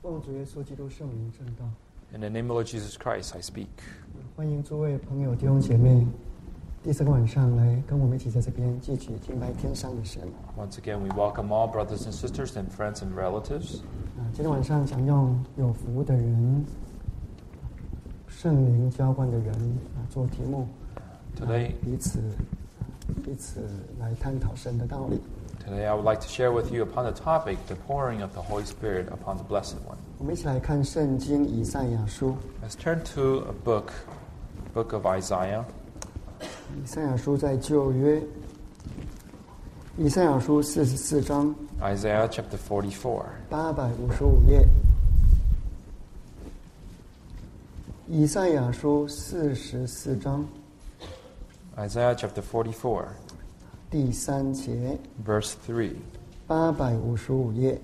奉主耶稣基督圣名证道。 In the name of Lord Jesus Christ, I speak. 欢迎诸位朋友弟兄姐妹，第三个晚上来跟我们一起在这边继续敬拜天上的神。 Once again, we welcome all brothers and sisters and friends and relatives. 今天晚上想用有福的人、圣灵浇灌的人做题目， Today, 彼此来探讨神的道理。 Today, I would like to share with you upon the topic, the pouring of the Holy Spirit upon the Blessed One. 我们一起来看圣经以赛亚书。 Let's turn to a book of Isaiah. 以赛亚书在旧约，以赛亚书44章 Isaiah chapter 44. 855页。以赛亚书44章 Isaiah chapter 44, 第3节 verse 3. 855页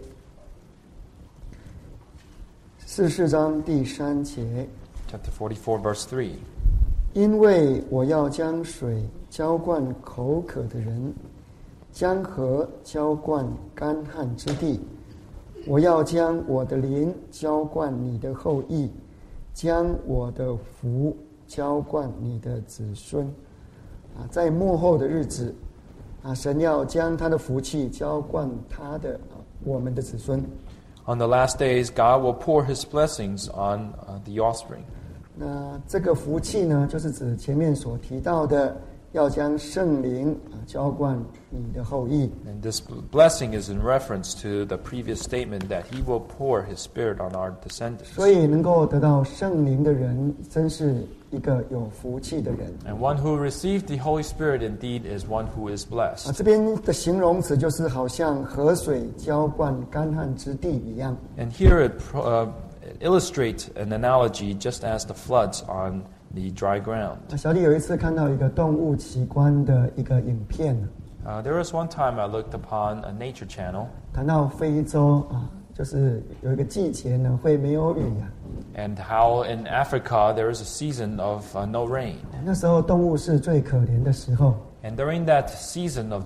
，44章第3节。 Chapter 44, verse 3. 因为我要将水浇灌口渴的人，将河浇灌干旱之地。我要将我的灵浇灌你的后裔，将我的福浇灌你的子孙。在末后的日子，神要将他的福气浇灌我们的子孙。 On the last days, God will pour His blessings on the offspring. 那这个福气呢，就是指前面所提到的，要将圣灵浇灌你的后裔。 And this blessing is in reference to the previous statement that He will pour His Spirit on our descendants. 所以能够得到圣灵的人，真是一个有福气的人。 And one who received the Holy Spirit indeed is one who is blessed. 这边的形容词就是好像河水浇灌干旱之地一样。 And here it illustrates an analogy just as the floods on the dry ground. 小弟有一次看到一个动物奇观的一个影片， There was one time I looked upon a nature channel, 谈到非洲就是有一个季节呢会没有雨 and how in Africa there is a season of no rain. 那时候动物是最可怜的时候。 And during that season of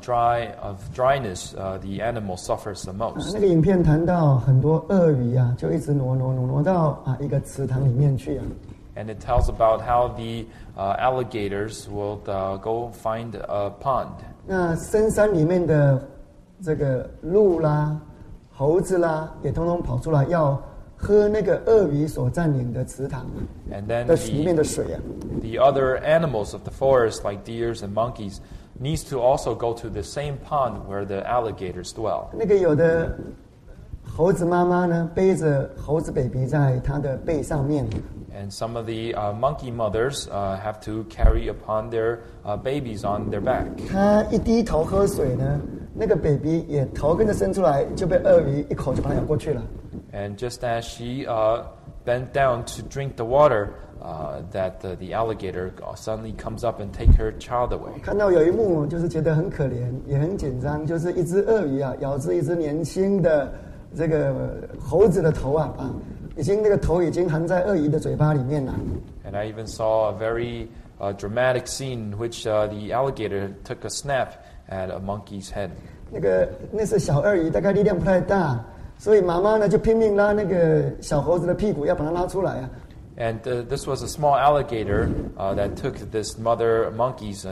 dryness, the animal suffers the most. 那个影片谈到很多鳄鱼就一直挪到一个池塘里面去 And it tells about how the alligators will go find a pond. 那深山里面的这个鹿啦、猴子啦，也通通跑出来要喝那个鳄鱼所占领的池塘 And then 的里面的水 the other animals of the forest, like deers and monkeys, needs to also go to the same pond where the alligators dwell. 那个有的猴子妈妈呢，背着猴子 baby 在她的背上面。 And some of the monkey mothers have to carry upon their babies on their back. 她一低头喝水呢，那个 baby 也头跟着伸出来，就被鳄鱼一口就把它咬过去了。 And just as she bent down to drink the water, that the alligator suddenly comes up and take her child away. 看到有一幕，就是觉得很可怜，也很紧张，就是一只鳄鱼咬着一只年轻的这个猴子的头已经那个头已经含在鳄鱼的嘴巴里面了。 And I even saw a very dramatic scene in which the alligator took a snap at a monkey's head. 那是小鳄鱼，大概力量不太大，所以妈妈呢就拼命拉那个小猴子的屁股，要把它拉出来 And this was a small alligator that took this mother monkey's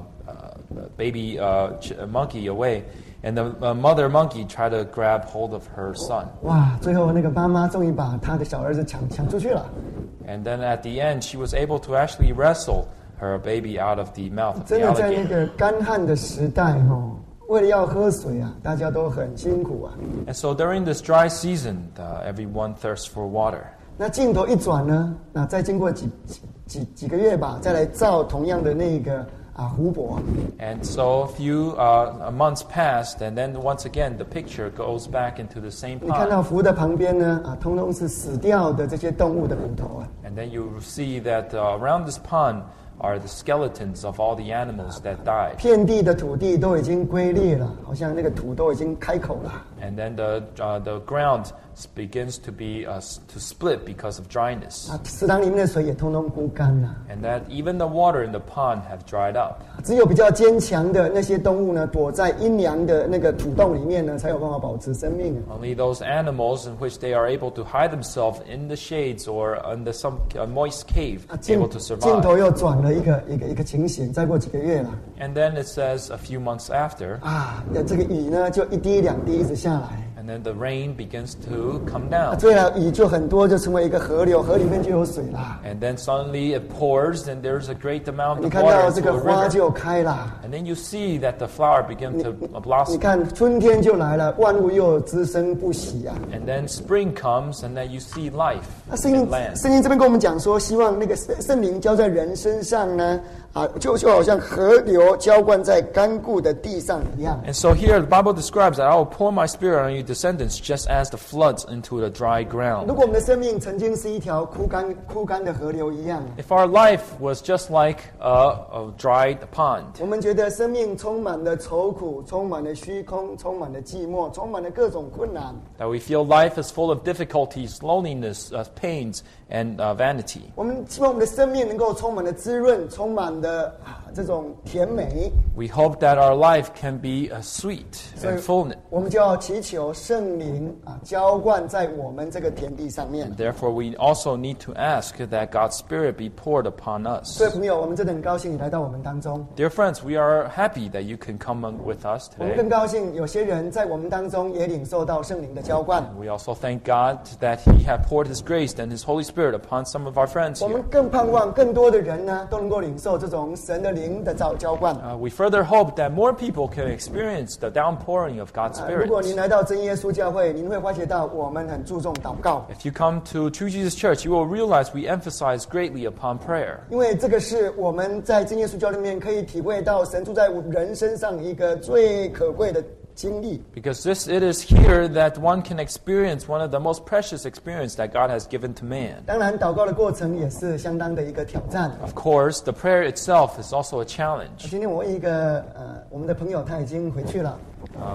baby monkey away. And the mother monkey tried to grab hold of her son. 哇！最后那个妈妈终于把她的小儿子抢出去了。 And then at the end, she was able to actually wrestle her baby out of the mouth of the 真的在那 alligator. 个干旱的时代为了要喝水大家都很辛苦 And so during this dry season, everyone thirsts for water. 那镜头一转呢，再经过几个月吧，再来造同样的那个湖泊。 And so a few months passed, and then once again, the picture goes back into the same 你看到 pond. 湖的旁边呢，通通是死掉的这些动物的骨头 And then you see that around this pond are the skeletons of all the animals that died. 遍地的土地都已经龟裂了，好像那个土都已经开口了。 And then the ground begins to be to split because of dryness. 池塘里面的水也通通枯干了。 And that even the water in the pond have dried up. 只有比较坚强的那些动物呢，躲在阴凉的那个土洞里面呢，才有办法保持生命。 Only those animals in which they are able to hide themselves in the shades or under some moist cave able to 镜头 survive. 又转了一个情形，再过几个月了 And then it says a few months after, 啊，这个雨呢就一滴两滴一直下来。 and then the rain begins to come down. 所以呢，雨就很多，就成为一个河流，河里面就有水啦。 And then suddenly it pours, and there's a great amount 你 of 看到 water 这 into 个 a 花 river. 就开啦。 And then you see that the flower begin to 你 blossom. 看春天就来了，万物又滋生不息啊。 And then spring comes, and then you see life 那圣 in 经 land. 圣经这边跟我们讲说，希望那个圣灵浇在人身上呢，啊，就好像河流浇灌在干固的地上一样。 And so here the Bible describes that I will pour my spirit on your descendants just as the floods into the dry 如 ground. 果我们的生命曾经是一条枯干的河流一样， If our life was just like a dried pond, 我们觉得生命充满了愁苦，充满了虚空，充满了寂寞，充满了各种困难。 that we feel life is full of difficulties, loneliness, pains, and vanity. 我们希望我们的生命能够充满了滋润，充满了这种甜美。 We hope that our life can be sweet 所以 and full. 我们就要祈求圣灵浇灌在我们这个田地上面。 Therefore, we also need to ask that God's Spirit be poured upon us. 所以朋友，我们真的很高兴你来到我们当中。 Dear friends, we are happy that you can come with us 我们更 today. 高兴，有些人在我们当中也领受到圣灵的浇灌。 We also thank God that He had poured His grace and His Holy Spirit upon some of our friends 我们 here. 更盼望更多的人呢，都能够领受这种神的灵的浇灌。 We further hope that more people can experience the downpouring of God's 如果您 Spirit. 来到真耶稣教会，您会发觉到我们很注重祷告， If you come to True Jesus Church, you will realize we emphasize greatly upon prayer. 因为这个是我们在真耶稣教里面可以体会到神住在人身上一个最可贵的经历。 Because it is here that one can experience one of the most precious experience that God has given to man. 当然，祷告的过程也是相当的一个挑战。 Of course, the prayer itself is also a challenge. 今天我问一个我们的朋友，他已经回去了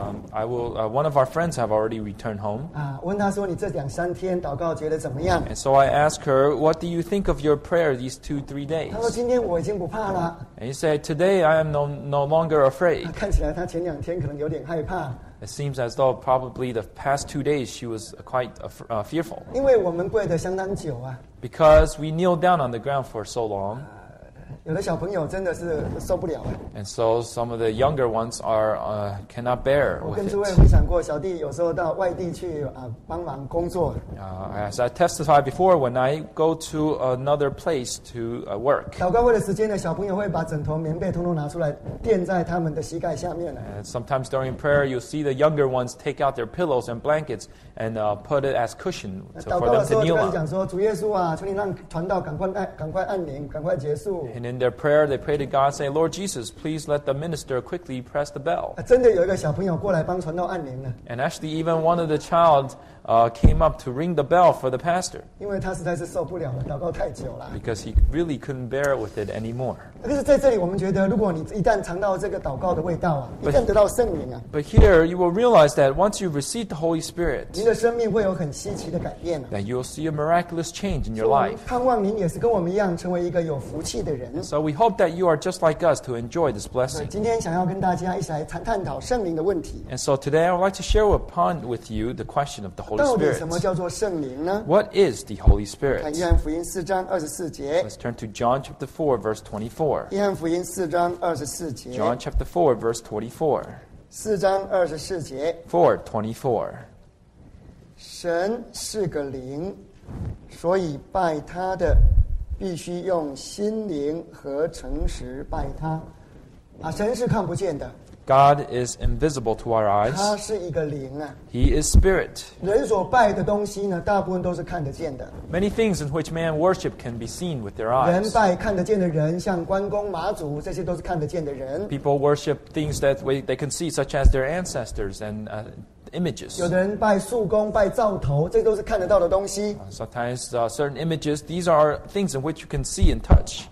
One of our friends have already returned home. 我问他说：“你这2-3天祷告觉得怎么样 And so I asked her, what do you think of your prayer these 2-3 days?？” 他说：“今天我已经不怕了。 And he said, today I am no longer afraid. 看起来他前2天可能有点害怕， It seems as though probably the past 2 days she was quite fearful. 因为我们跪得相当久啊。 Because we kneeled down on the ground for so long. 有的小朋友真的是受不了啊。 And so some of the younger ones cannot bear 我 with 跟 it. 诸位分享过，小弟有时候到外地去帮忙工作， As I testified before, when I go to another place to work, 祷告会的时间呢，小朋友会把枕头、棉被通通拿出来垫在他们的膝盖下面了。 and sometimes during prayer, you'll see the younger ones take out their pillows and blankets and put it as cushion 祷 for 告的 them 时 to 候就 kneel 跟你 on. 讲说：“主耶稣啊，求你让传道赶快按铃，赶快结束。” And in their prayer, they pray to God, say, Lord Jesus, please let the minister quickly press the bell. 真的有一个小朋友过来帮传道按铃了， And actually, even one of the child came up to ring the bell for the pastor 因为他实在是受不了了，祷告太久了。 because he really couldn't bear with it anymore. 可是在这里，我们觉得，如果你一旦尝到这个祷告的味道啊，一旦得到圣灵啊， But here, you will realize that once you've received the Holy Spirit, 您的生命会有很稀奇的改变啊。 that you'll see a miraculous change in your 我们 life. 盼望您也是跟我们一样，成为一个有福气的人。 So we hope that you are just like us to enjoy this blessing. 今天想要跟大家一起来探讨圣灵的问题。 And so today, I would like to share with you the question of the Holy 到底什么 Spirit. 叫做圣灵呢？ What is the Holy 看 Spirit? 约翰福音4章24节。 Let's turn to John chapter 4, verse 24. 约翰福音4章24节。 John chapter 4, verse 24. 4章24节。 4:24. 神是个灵，所以拜他的必须用心灵和诚实拜他。神是看不见的， God is invisible to our 他 eyes. 是一个灵啊。 He is spirit. 人所拜的东西呢，大部分都是看得见的。 Many things in which man worship can be seen with their 人 eyes. 拜看得见的人，像关公、马祖，这些都是看得见的人。 People worship things that they can see, such as their ancestors and images. 有的人拜树公、拜灶头，这都是看得到的东西。 Sometimes certain images, these are things in which you can see and touch.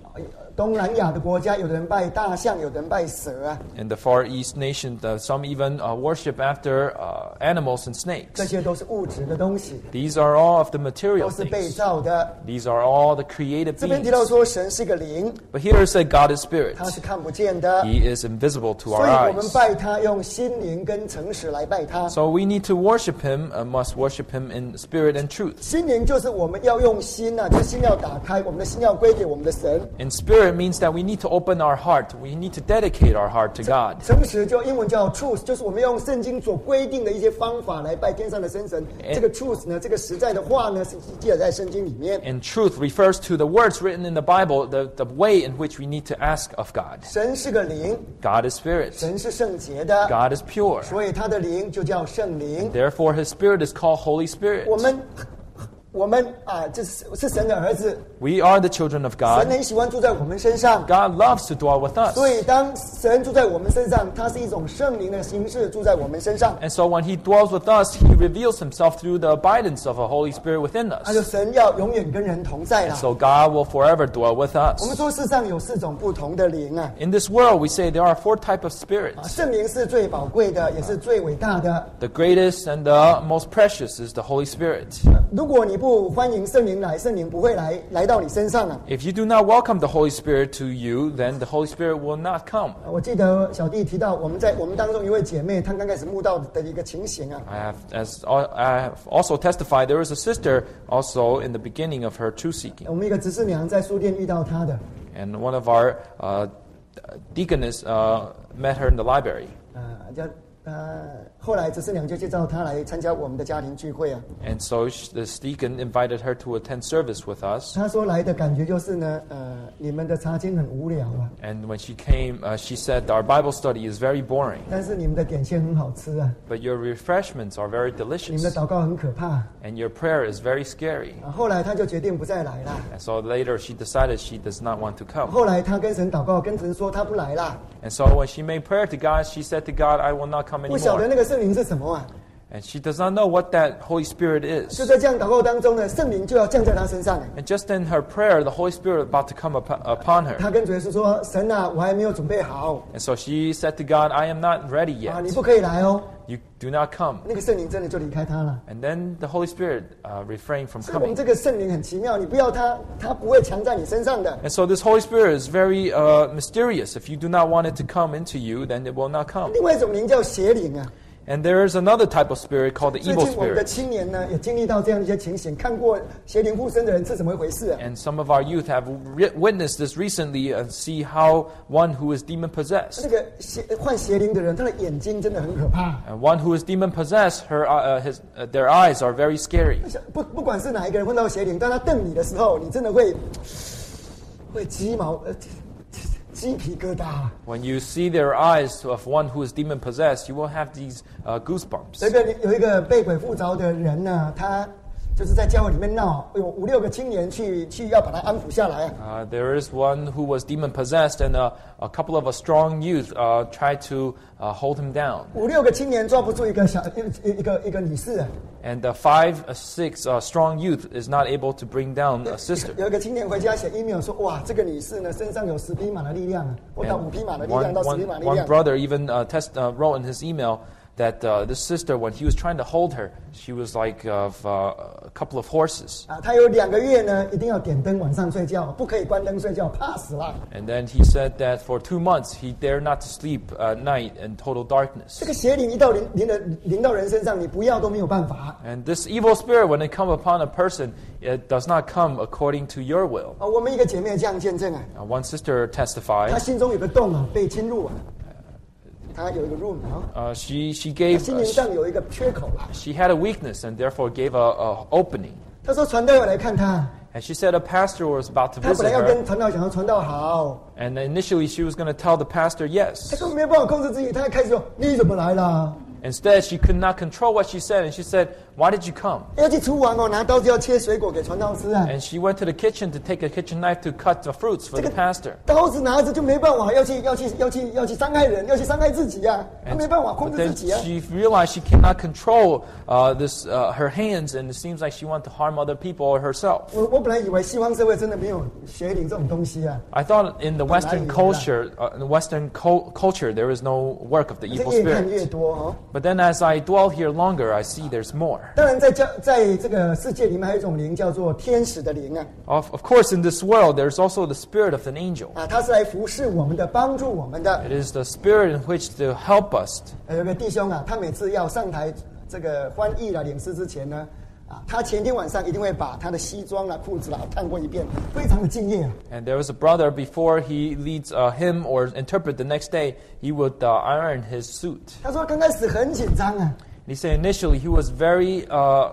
东南亚的国家，有的人拜大象，有的人拜蛇啊， In the Far East nation, some even worship after animals and 这 snakes. 些都是物质的东西， These are all of the 都 material 是被 things. 造的。 These are all the creative 这边提到 beings. 说，神是个灵， But here it said God is spirit. 他是看不见的， He is invisible to 所 our 以我们 eyes. 拜他，用心灵跟诚实来拜他。 So we need to worship Him, must worship Him in spirit and truth. 心灵就是我们要用心啊，就是心要打开，我们的心要归给我们的神。 And spirit means that we need to open our heart. We need to dedicate our heart to God. 诚实就英文叫 truth， 就是我们用圣经所规定的一些方法来拜天上的真神。这个 truth 呢，这个实在的话呢，是记载在圣经里面。 And truth refers to the words written in the Bible, the way in which we need to ask of God. 神是个灵， God is spirit. 神是圣洁的， God is pure. 所以他的灵就叫圣灵。 Therefore, His spirit is called Holy Spirit. 我们啊，这是神的儿子， We are the children of 神 God. 很喜欢住在我们身上。 God loves to dwell with us. 所以当神住在我们身上，它是一种圣灵的形式住在我们身上。 And so when He dwells with us, He reveals Himself through the abidance of a Holy Spirit within 那就 us. 神要永远跟人同在 And 啦。 so God will forever dwell with 我们 us. 说世上有4种不同的灵啊， In this world, we say there are 4 types of 啊 spirits. 圣灵是最宝贵的，也是最伟大的。 The greatest and the most precious is the Holy Spirit. 如果你不欢迎圣灵来，圣灵不会来到你身上啊。 If you do not welcome the Holy Spirit to you, then the Holy Spirit will not come. 我记得小弟提到我们当中一位姐妹，她刚开始慕道的一个情形啊。 I have also testified there was a sister also in the beginning of her truth seeking. 我们一个执事娘在书店遇到她的， And one of our deaconess met her in the library. 后来执事娘就介绍她来参加我们的家庭聚会啊。 And so this deacon invited her to attend service with us. 她说来的感觉就是呢，你们的查经很无聊啊， And when she came, she said, our Bible study is very boring, 但是你们的点心很好吃啊， but your refreshments are very 你们的 delicious, 祷告很可怕。 and your prayer is very scary. 后来她就决定不再来了。 And so later she decided she does not want to come. 后来她跟神祷告，跟神说她不来啦。 And so when she made prayer to God, she said to God, I will not come 不晓得 anymore. 那个圣灵是什么啊？ And she does not know what that Holy Spirit 就 is. 在这样祷告当中呢，圣灵就要降在她身上。 And just in her prayer, the Holy Spirit about to come upon her. 她跟主耶稣说：“神啊，我还没有准备好 And so she said to God, I am not ready 啊，你 yet. 不可以来哦。 You do not come. ” 那个圣灵真的就离开她了。 And then the Holy Spirit refrained from 所以我们 coming. 这个圣灵很奇妙，你不要他，他不会强在你身上的。 And so this Holy Spirit is very mysterious. If you do not want it to come into you, then it will not come. 另外一种灵叫邪灵啊。 And there is another type of spirit called the 最 evil 近我们的 spirit. 青年呢，也经历到这样的一些情形，看过邪灵附身的人是怎么回事啊？ And some of our youth have witnessed this recently and see how one who is demon possessed. 那个患邪灵的人，他的眼睛真的很可怕。 And one who is demon possessed, their eyes are very scary. 不管是哪一个人碰到邪灵，当他瞪你的时候，你真的会鸡皮疙瘩。 When you see their eyes of one who is demon possessed, you will have these goosebumps. 有一个被鬼附着的人呢，他就是在教会里面闹，有5、6个青年去要把他安抚下来啊。 There is one who was demon possessed, and a couple of strong youth tried to hold him down. 5、6个青年抓不住一个女士啊。 And 5, 6 strong youth is not able to bring down a sister. 有一个青年回家写 email 说：“哇，这个女士呢身上有10匹马的力量啊，或到5匹马的力量，到10匹马的力 One 量。” brother even wrote in his email that this sister, when he was trying to hold her, she was like of a couple of horses. 啊，他有2个月呢，一定要点灯晚上睡觉，不可以关灯睡觉，怕死了。 And then he said that for 2 months he dared not to sleep at night in total darkness. 这个邪灵一到临到人身上，你不要都没有办法。 And this evil spirit, when it comes upon a person, it does not come according to your will. 啊，我们一个姐妹这样见证啊， One sister 她 testified. 心中有个洞啊，被侵入啊，她有一个 room 啊， She 心 gave 灵上有一个缺口啦。 she had a weakness and therefore gave a opening. 她说传道要来看她， And she said a pastor was about to 她本 visit 来要 her. 跟传道讲说传道好， And initially she was going to tell the pastor 她 yes. 根本没有办法控制自己，她开始说你怎么来啦？ Instead, she could not control what she said, and she said, "Why did you come?" 要去厨房拿刀子要切水果给传道师啊。 And she went to the kitchen to take a kitchen knife to cut the fruits for the pastor. 刀子拿着就没办法，要去伤害人，要去伤害自己啊，她没办法控 But 制 then 自己啊。 she realized she cannot control her hands, and it seems like she wanted to harm other people or herself. 我本来以为西方社会真的没有邪灵这种东西啊， I thought in the Western culture, there is no work of the 这 evil 越看越 spirit. 多哦。 But then as I dwell here longer, I see there's more. 当然在这个世界里面还有一种灵叫做天使的灵啊， Of course, in this world, there's also the spirit of an angel. 啊，它是来服侍我们的，帮助我们的。 It is the spirit in which to help us. 有个弟兄啊，他每次要上台这个翻译啦、领诗之前呢，啊，他前天晚上一定会把他的西装啦、裤子啦看过一遍，非常的敬业啊。 And there was a brother, before he leads a hymn or interpret the next day, he would iron his suit. 他说刚开始很紧张啊， He said initially he was very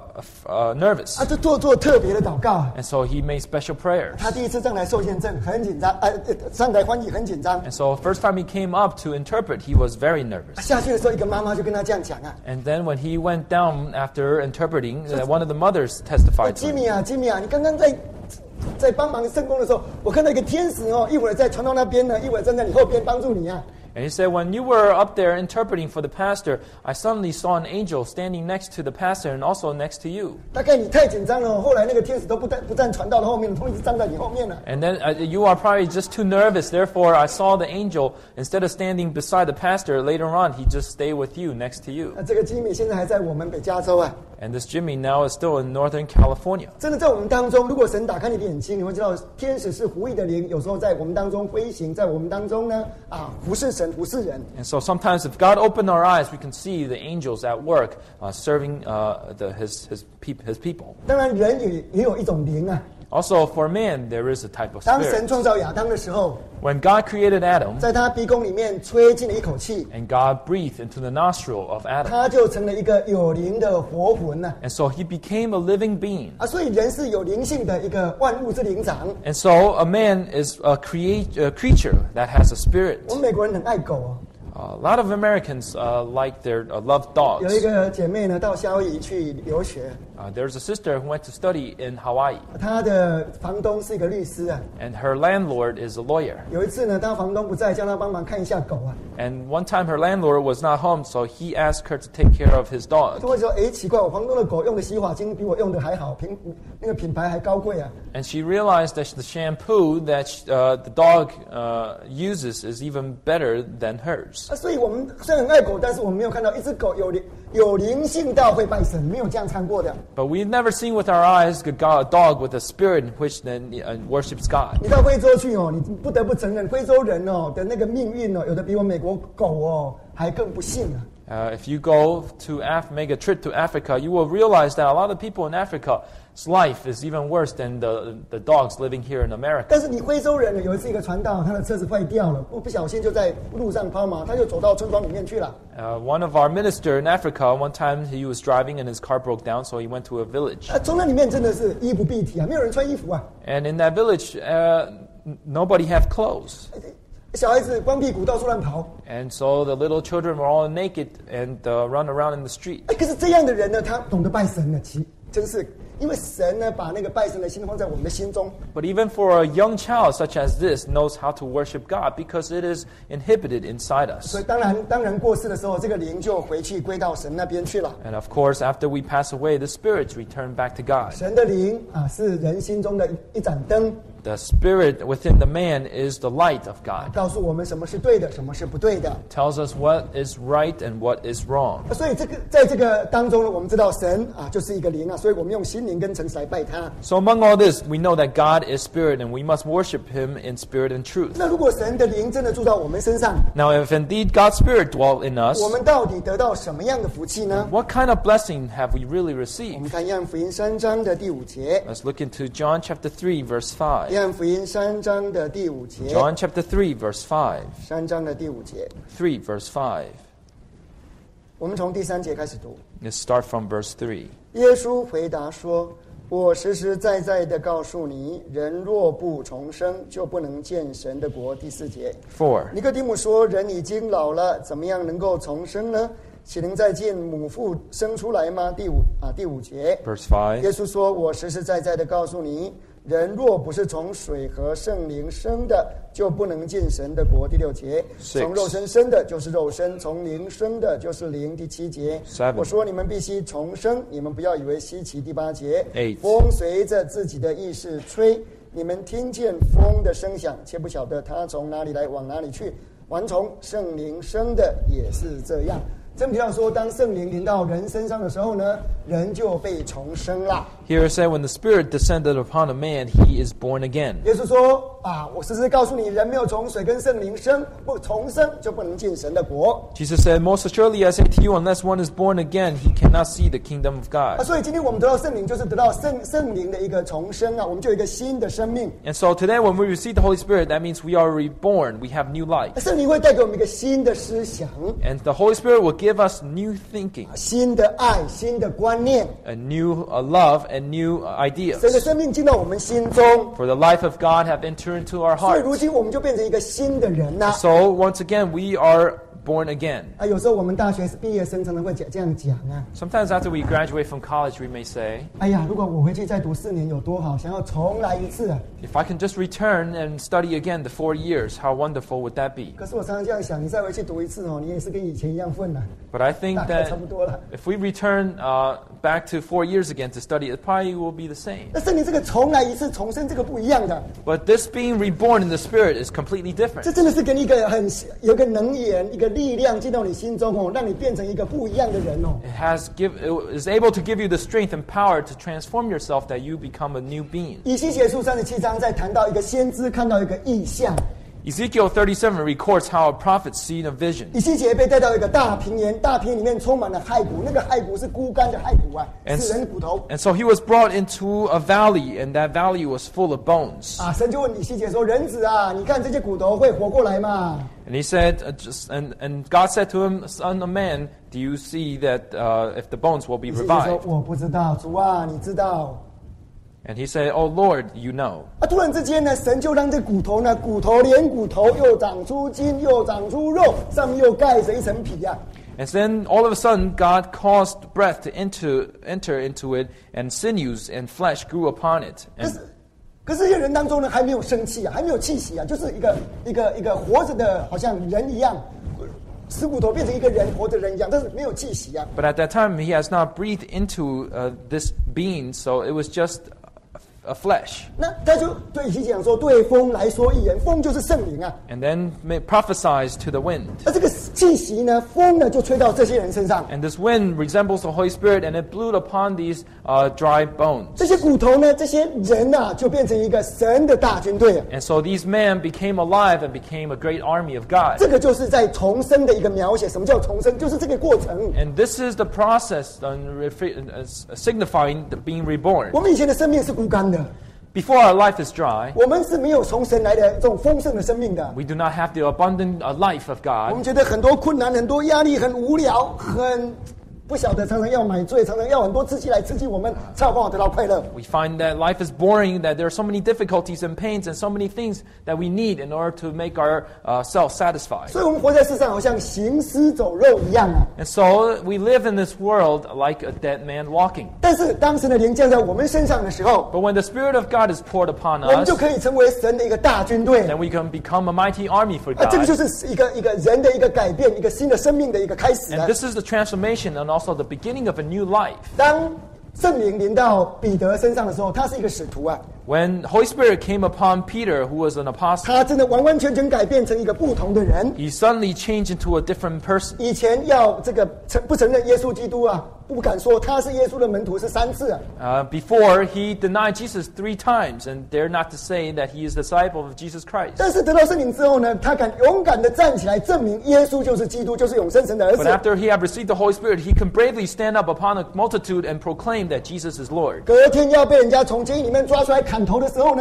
nervous. 啊，就做特别的祷告啊。 And so he made special prayers. 他第一次上台受见证很紧张，上台翻译很紧张。 And so first time he came up to interpret, he was very nervous. 下去的时候，一个妈妈就跟他这样讲啊 And then when he went down after interpreting, one of the mothers testified to ：“吉 him. 米啊，吉米啊，你刚刚在帮忙圣工的时候，我看到一个天使哦，一会儿在传道那边呢，一会儿站在你后边帮助你啊。” And he said, when you were up there interpreting for the pastor, I suddenly saw an angel standing next to the pastor and also next to you. 大概你太紧张了，后来那个天使都不站传道的后面，通一直站在你后面了。 And then you are probably just too nervous. Therefore, I saw the angel, instead of standing beside the pastor, later on, he just stayed with you, next to you. 那这个吉米现在还在我们北加州啊， And this Jimmy now is still in Northern California. 真的在我们当中，如果神打开你的眼睛，你会知道天使是狐疑的灵，有时候在我们当中飞行，在我们当中呢服侍神，服侍人。 And so sometimes if God opened our eyes, we can see the angels at work serving his people. 当然，人也有一种灵啊。 Also, for man, there is a type of 当神 spirit. 创造亚当的时候， When God created Adam, 在他鼻孔里面吹进了一口气， and God breathed into the nostril of Adam, 他就成了一个有灵的活魂呐 and so he became a living being. 啊！所以人是有灵性的一个万物之灵长。 And so a man is a creature that has a spirit. 我们美国人很爱狗哦。 A lot of Americans love 有一 dogs. 个姐妹呢，到夏威夷去留学， There's a sister who went to study in Hawaii, 她的房东是一个律师啊。 and her landlord is a lawyer. 有一次呢，当房东不在，叫她帮忙看一下狗啊。 And one time her landlord was not home, so he asked her to take care of his 她 dog. 就会说：“哎，奇怪，我房东的狗用的洗发精比我用的还好，那个品牌还高贵啊。” And she realized that the shampoo that the dog uses is even better than hers. 啊，所以我们虽然很爱狗，但是我们没有看到一只狗有灵性到会拜神，没有这样看过的。 But we've never seen with our eyes a dog with a spirit in which then worships God. 你到非洲去哦，你不得不承认，非洲人哦的那个命运哦，有的比我们美国狗哦还更不幸啊。 If you go to make a trip to Africa, you will realize that a lot of people in Africa's life is even worse than the dogs living here in America. 但是你非洲人呢，有一次一个传道，他的车子坏掉了，不小心就在路上抛锚，他就走到村庄里面去了。 One of our minister in Africa, one time he was driving and his car broke down, so he went to a village. 村那里面真的是衣不蔽体啊，没有人穿衣服啊， And in that village, nobody have clothes. 小孩子光屁股到处乱跑。 And so the little children were all naked and run around in the street. 可是这样的人呢，他懂得拜神呢，真是因为神呢，把那个拜神的心放在我们的心中。 But even for a young child such as this knows how to worship God because it is inhibited inside us. 所以当然过世的时候，这个灵就回去归到神那边去了。 And of course, after we pass away, the spirits return back to God. 神的灵啊，是人心中的一盏灯， The spirit within the man is the light of God. 告诉我们什么是对的，什么是不对的。 Tells us what is right and what is wrong. 所以在这个当中呢，我们知道神啊就是一个灵啊，所以我们用心灵跟诚实来拜他。 So among all this, we know that God is spirit and we must worship him in spirit and truth. 那如果神的灵真的住到我们身上， Now, if indeed God's spirit dwelt in us, 我们到底得到什么样的福气呢？ what kind of blessing have we really 我 received? 们看约翰福音3章的第5节， Let's look into John chapter 3, verse 5. 约翰福音3章的第5节， John chapter 3, verse 5. 3章的第5节， 3, verse 5. 我们从第3节开始读。 Let's start from verse 3. 耶稣回答说：“我实实在在的告诉你，人若不重生，就不能见神的国。”第4节， 4. 尼哥底母说：“人已经老了，怎么样能够重生呢？ 岂能再进母腹生出来吗？第五节， Verse 5. 耶稣说：“我实实在在的告诉你，人若不是从水和圣灵生的，就不能进神的国。”第6节， 6. 从肉身生的就是肉身，从灵生的就是灵。第7节， 7. 我说你们必须重生，你们不要以为稀奇。第8节， 8. 风随着自己的意识吹，你们听见风的声响，却不晓得它从哪里来，往哪里去。顽从圣灵生的也是这样。这么提到说，当圣灵临到人身上的时候呢，人就被重生了。 Here it said, when the Spirit descended upon a man, he is born again. 耶稣说我实实告诉你，人没有从水跟圣灵不重生，就不能进神的国。 Jesus said, most assuredly I say to you, unless one is born again, he cannot see the kingdom of God. 所以今天我们得到圣灵，就是得到圣灵的一个重生我们就有一个新的生命。 And so today when we receive the Holy Spirit, that means we are reborn. We have new life. 圣灵会带给我们一个新的思想， And the Holy Spirit will give us new thinking, 新的爱，新的观念。 a new love, and new ideas. 神的生命进到我们心中， For the life of God have entered into our 所以 heart. 如今我们就变成一个新的人了。 So once again, we are born again. 有时候我们大学毕业生常常会这样讲 Sometimes after we graduate from college, we may say, 哎呀，如果我回去再读4年有多好，想要重来一次 if I can just return and study again the 4 years, how wonderful would that be? 可是我常常这样想，你再回去读一次你也是跟以前一样混了， But I think 大概 that 差不多了。 if we return back to 4 years again to study, it probably will be the same. 那圣灵这个重来一次重生这个不一样的， But this being reborn in the Spirit is completely 这 different. 真的是给你一个有一个能源，一个力量进到你心中让你变成一个不一样的人 It is able to give you the strength and power to transform yourself that you become a new being. 以西结书37章在谈到一个先知看到一个异象， Ezekiel 37 records how a prophet seen a vision. 以西结被带到一个大平原，大平原里面充满了骸骨，那个骸骨是枯干的骸骨死人的骨头。 And so he was brought into a valley, and that valley was full of bones. 神就问以西结说：“人子你看这些骨头会活过来吗？” And he said, and God said to him, Son of man, do you see that if the bones will be 以西结说 revived?：“ 我不知道，主你知道。” And he said, Oh Lord, you know. 突然之间呢，神就让这骨头连骨头又长出筋，又长出肉，上面又盖着一层皮 And then all of a sudden, God caused breath to enter into it, and sinews and flesh grew upon it. 可是这些人当中呢，还没有生气还没有气息就是一个活着的，好像人一样，死骨头变成一个人活着人一样，但是没有气息 But at that time, he has not breathed into this being, so it was just a flesh. 那他就对以西结讲说：“对风来说预言，风就是圣灵 And then prophesies to the wind. 那这个气息呢，风呢就吹到这些人身上。 And this wind resembles the Holy Spirit, and it blew upon these dry bones. 这些骨头呢，这些人就变成一个神的大军队 And so these men became alive and became a great army of God. 这个就是在重生的一个描写。什么叫重生？就是这个过程。 And this is the process signifying being reborn. 我们以前的生命是枯干的， Before our life is dry, 我们是没有从神来的这种丰盛的生命的。 we do not have the abundant life of 我们 God. 觉得很多困难、很多压力、很无聊、很不晓得，常常要买醉，常常要很多刺激来刺激我们，才有办法得到快乐。 We find that life is boring, that there are so many difficulties and pains and so many things that we need in order to make ourselves satisfied. 所以我们活在世上好像行尸走肉一样 And so we live in this world like a dead man walking. 但是当神的灵降在我们身上的时候， But when the Spirit of God is poured upon 我们 us, 就可以成为神的一个大军队。 then we can become a mighty army for 这个就 God. 是一个人的一个改变，一个新的生命的一个开始 And this is the transformation and also the beginning of a new life. 当圣灵临到彼得身上的时候，他是一个使徒 When Holy Spirit came upon Peter, who was an apostle, 他真的完完全全改变成一个不同的人。 he suddenly changed into a different person. 以前要不承认耶稣基督不敢说他是耶稣的门徒是3次 Before, he denied Jesus 3 times and dared not to say that he is the disciple of Jesus Christ. 但是得到圣灵之后呢，他敢勇敢的站起来证明耶稣就是基督，就是永生神的儿 But 子。 after he had received the Holy Spirit, he can bravely stand up upon a multitude and proclaim that Jesus is Lord. 隔天要被人家从监狱里面抓出来砍头的时候呢，他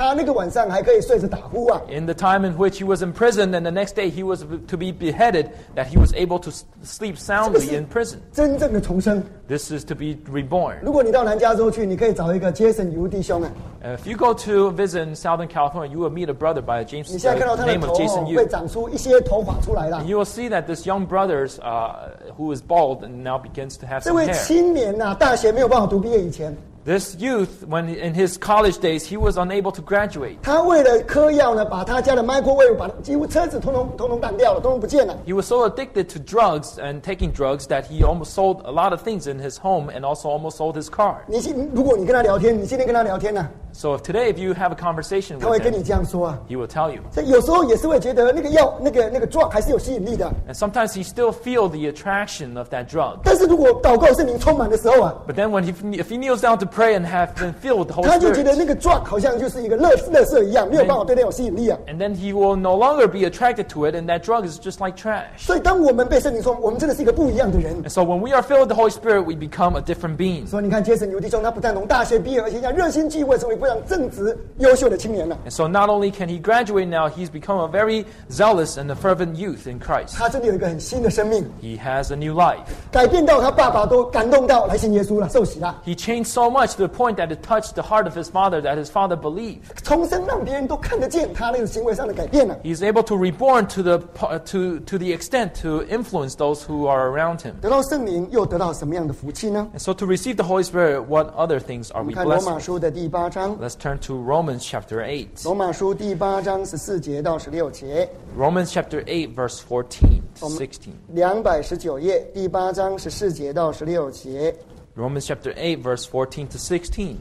他那个晚上还可以睡着打呼啊。 In the time in which he was in prison, and the next day he was to be beheaded, that he was able to sleep soundly in prison. 真正的重生。 This is to be reborn. 如果你到南加州去，你可以找一个杰森尤弟兄啊。 If you go to visit in Southern California, you will meet a brother by 你 the 现在看到他的 name 头 of Jason 会 Yu. 长出一些头发出来了 And。you will see that this young brother who is bald and now begins to have 这 some 位 hair. 青年呐、大学没有办法读毕业以前， This youth, when in his college days, he was unable to graduate. 他为了嗑药呢，把他家的 microwave 把几乎车子通通当掉了，通通不见了。 He was so addicted to drugs and taking drugs that he almost sold a lot of things in his home and also almost sold his car. 如果你跟他聊天，你今天跟他聊天呢、 So if today, if you have a conversation 他会 with 跟你 him, 这样说啊。 he will tell you. 所以有时候也是会觉得那个药、那个 drug 还是有吸引力的。 And sometimes he still feel the attraction of that drug. 但是如果祷告圣灵充满的时候啊， But then if he kneels down to pray and have been filled with the Holy 他就觉得 Spirit, 那个 drug 好像就是一个垃圾一样，没有办法对他有吸引力啊。 and then he will no longer be attracted to it, and that drug is just like trash. 所以当我们被圣灵充满，我们真的是一个不一样的人。 And so when we are filled with the Holy Spirit, we become a different being. 所以你看，杰森牛弟兄他不但从大学毕业，而且像热心聚会，成为非常正直、优秀的青年了。 And so not only can he graduate now, he's become a very zealous and a fervent youth in Christ. 他真的有一个很新的生命， He has a new life. 改变到他爸爸都感动到来信耶稣了，受洗了， He changed so much to the point that it touched the heart of his father that his father believed. 重生让别人都看得见他那个行为上的改变了。 He's able to reborn to the extent to influence those who are around him. 得到圣灵，又得到什么样的福气呢？ And so to receive the Holy Spirit, what other things are 我们 we 看罗 blessed 马 with? 书的第8章， Let's turn to Romans chapter 8. 罗马书第8章14节到16节， Romans chapter 8, verse 14 to 16. 219页，第8章14节到16节 Romans chapter 8, verse 14 to 16.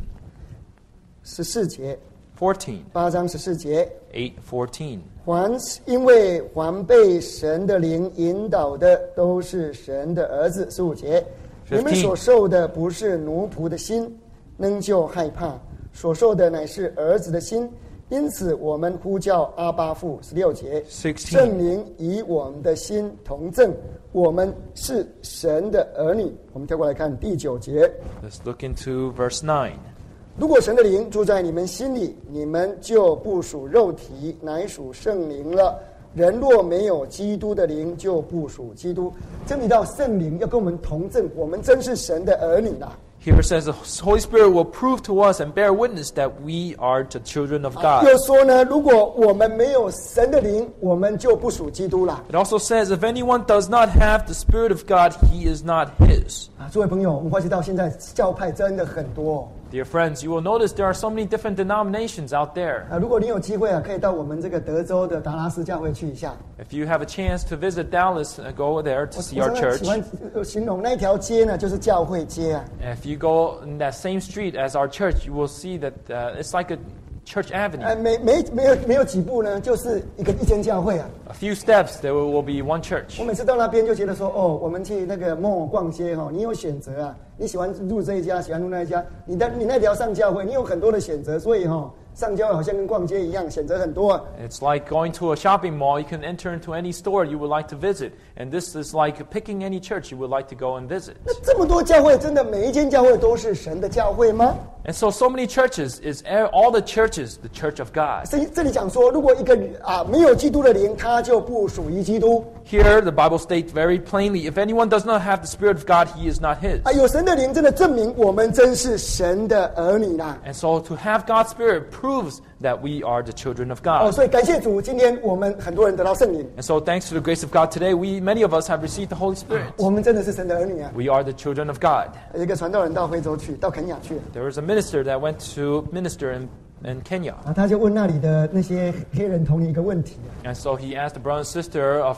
，14节 14. ，8章14节。 8:14. 因为被神的灵引导的都是神的儿子。15节，你们所受的不是奴仆的心，仍旧害怕；所受的乃是儿子的心，因此我们呼叫阿爸父。16节， 16. 圣灵与我们的心同证，我们是神的儿女。我们跳过来看第9节。 Let's look into verse 9. 如果神的灵住在你们心里，你们就不属肉体，乃属圣灵了。人若没有基督的灵，就不属基督。真理到圣灵要跟我们同证，我们真是神的儿女啦。 Here it says the Holy Spirit will prove to us and bear witness that we are the children of 又 God. 说呢，如果我们没有神的灵，我们就不属基督啦。 It also says if anyone does not have the Spirit of God, he is not his. 诸位朋友，我们发觉到现在教派真的很多哦。 Dear friends, you will notice there are so many different denominations out there. 如果你有机会啊，可以到我们这个德州的达拉斯教会去一下。 If you have a chance to visit Dallas, go over there to see 我 our 常常喜 church. 欢形容那条街呢，就是教会街啊。 If you go in that same street as our church, you will see that it's like a church avenue. 没有几步呢，就是一间教会啊。 A few steps, there will be one church. 我每次到那边就觉得说，哦，我们去那个 mall 逛街哈，你有选择啊，你喜欢入这一家，喜欢入那一家，你那条上教会，你有很多的选择，所以哈，上教会好像跟逛街一样，选择很多啊。 It's like going to a shopping mall. You can enter into any store you would like to visit. And this is like picking any church you would like to go and visit. 那这么多教会，真的每一间教会都是神的教会吗？ And so many churches, is all the churches the church of God? 这里讲说，如果一个没有基督的灵，他就不属于基督。 Here, the Bible states very plainly, if anyone does not have the Spirit of God, he is not his. 有神的灵，真的证明我们真是神的儿女啦。 And so to have God's Spirit proves that we are the children of God. 所以感谢主，今天我们很多人得到圣灵， And so thanks to the grace of God today, many of us have received the Holy Spirit. 我们真的是神的儿女啊。 We are the children of God. 有一个传道人到非洲去，到肯亚去了。 There was a minister that went to minister in Kenya. 他就问那里的那些黑人童一个问题 And so he asked the brother and sister of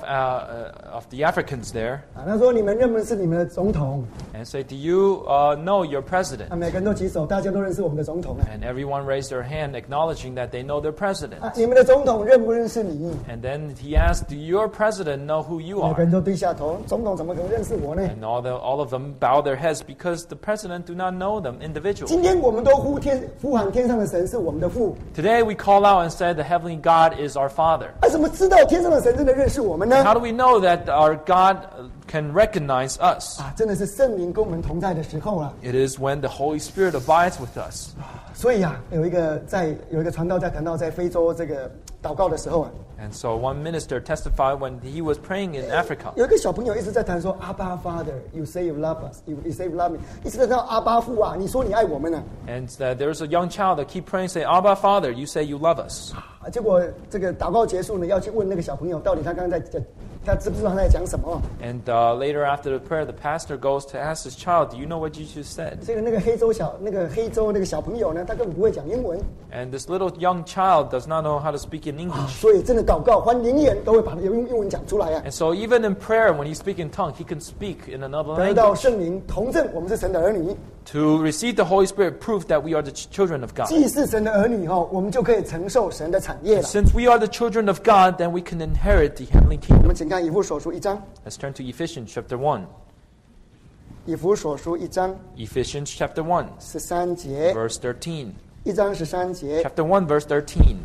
the Africans there, 他说：“你们认不认识你们的总统 and say, do you know your president? 每个人都举手，大家都认识我们的总统 And everyone raised their hand, acknowledging that they know their president. 你们的总统认不认识你？ And then he asked, do your president know who you 每个 are? 人都低下头，总统怎么可能认识我呢？ And all of them bow their heads because the president do not know them individually. 今天我们都呼喊天上的神是我们的父， Today we call out and say the heavenly God is our Father. 怎么知道天上的神真的认识我们呢？ How do we know that our God can recognize us. 真的是圣灵跟我们同在的时候了。 It is when the Holy Spirit abides with us. 所以有一个传道在谈到在非洲这个祷告的时候 And so one minister testified when he was praying in Africa. 有一个小朋友一直在谈说 Abba Father, you say you love us, you say you love me. 一直在谈阿爸父你说你爱我们呢。 And there's a young child that keep praying, say, Abba Father, you say you love us. 结果这个祷告结束呢，要去问那个小朋友，到底他刚刚他知不知道他在讲什么 And later after the prayer, the pastor goes to ask his child, do you know what you just said? 这个那个黑州小朋友呢，他根本不会讲英文。 And this little young child does not know how to speak in English. 所以真的祷告，还灵言都会把用英文讲出来 And so even in prayer, when he speaks in tongue, he can speak in another 得到 language. 圣灵同证，我们是神的儿女。 To receive the Holy Spirit, proof that we are the children of God. 既是神的儿女我们就可以承受神的产业了。 Since we are the children of God, then we can inherit the heavenly 我 kingdom. 们请看以弗所书1章。 Let's turn to Ephesians chapter 1. 以弗所书1章 Ephesians chapter 1, 13节， verse 13. 1章13节， Chapter 1, verse 13.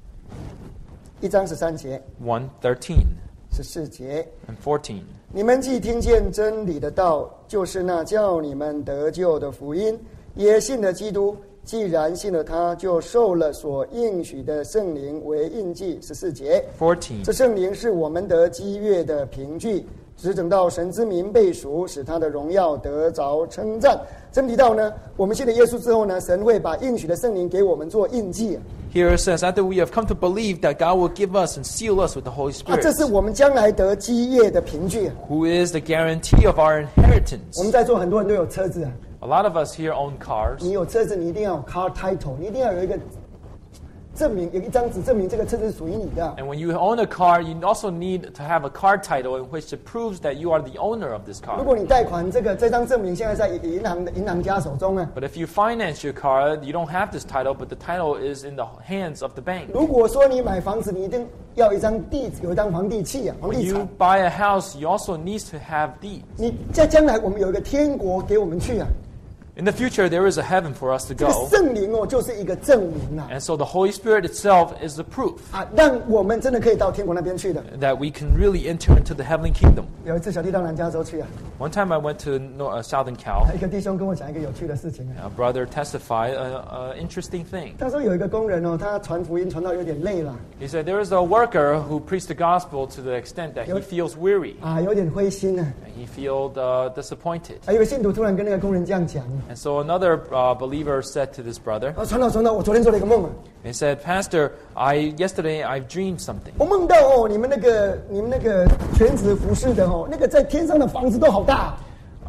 1章13节， 1:13 14节。 and 14. 你们既听见真理的道，就是那叫你们得救的福音，也信了基督。既然信了他，就受了所应许的圣灵为印记。14节， 14. 这圣灵是我们得基业的凭据，只等到神之名被赎，使他的荣耀得着称赞。真理道呢，我们信了耶稣之后呢，神会把应许的圣灵给我们做印记。 Here it says, after we have come to believe that God will give us and seal us with the Holy 这 Spirit, 是我们将来得基业的凭据。 who is the guarantee of our inheritance. 我们在座很多人都有车子 A lot of us here own cars. 你有车子，你一定要有 car title， 你一定要有一个证明，有一张纸证明这个车子是属于你的。 And when you own a car, you also need to have a car title in which it proves that you are the owner of this 如 car. 果你贷款这张证明现在在银行家手中 But if you finance your car, you don't have this title, but the title is in the hands of the bank. 如果说你买房子，你一定要有一张房地契房 When 地 you 产。 buy a house, you also need to have deeds. 你在将来我们有一个天国给我们去 In the future, there is a heaven for us to 这个 go. 圣灵就是一个证明 And so the Holy Spirit itself is the proof 让我们真的可以到天国那边去的。 that we can really enter into the heavenly kingdom. 有一次小弟到南加州去 One time I went to Southern Cal. 一个弟兄跟我讲一个有趣的事情 A brother testified an interesting thing. 他说有一个工人他传福音传到有点累了 He said there is a worker who preached the gospel to the extent that he feels weary 有点灰心 and he feels disappointed. 有个信徒突然跟那个工人这样讲 And so another believer said to this brother, 传道，我昨天做了一个梦 he said, Pastor, yesterday I've dreamed something. 我梦到你们那个全职服侍的那个在天上的房子都好大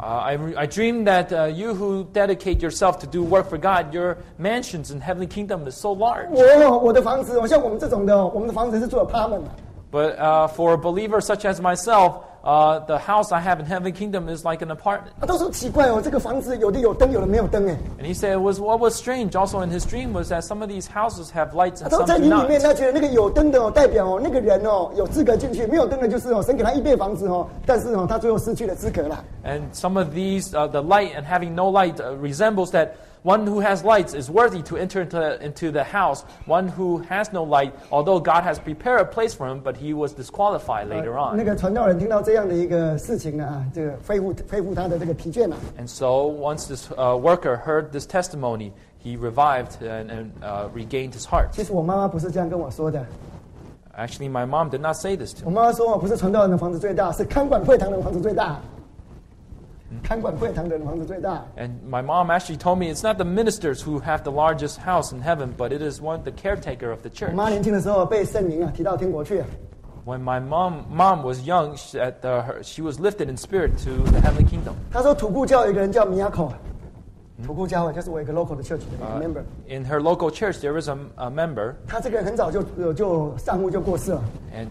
I dreamed that you who dedicate yourself to do work for God, your mansions in heavenly kingdom is so large. 我的房子像我们这种的我们的房子是住 apartment But for a believer such as myself, the house I have in heavenly kingdom is like an apartment. 他都说奇怪这个房子有的有灯，有的没有灯 And he said what was strange also in his dream was that some of these houses have lights and 他 some 在 do 灵里面 not. 他觉得那个有灯的代表那个人有资格进去，没有灯的就是神给他预备房子但是他最后失去了资格了。 And some of these, the light and having no light resembles that one who has lights is worthy to enter into the house. One who has no light, although God has prepared a place for him, but he was disqualified later 那 on. 个传道人听到这样的一个事情呢这个恢复他的这个疲倦 And so once this worker heard this testimony, he revived and regained his heart. 其实我妈妈不是这样跟我说的， Actually, my mom did not say this to 我 me. 妈妈说不是传道人的房子最大，是看管会堂的房子最大。看管会堂的人房子最大。 And my mom actually told me it's not the ministers who have the largest house in heaven, but it is the caretaker of the 我 church. 妈年轻的时候被圣灵提到天国去 When my mom was young, she was lifted in spirit to the heavenly kingdom. 她说土库教有一个人叫米亚口，土库教会就是我一个 local 的 church 的 member。 In her local church, there was a member, 他这个人很早就上路就过世了， and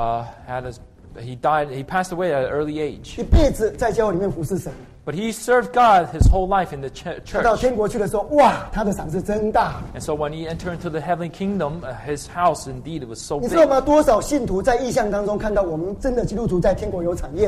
he died. He passed away at an early age. 一辈子在教会里面服侍神。 But he served God his whole life in the 他到 church. 天国去的时候，哇，他的赏赐真大。 And so when he entered into the heavenly kingdom, his house indeed was so 你知道 big. 吗？多少信徒在异象当中看到我们真的基督徒在天国有产业的。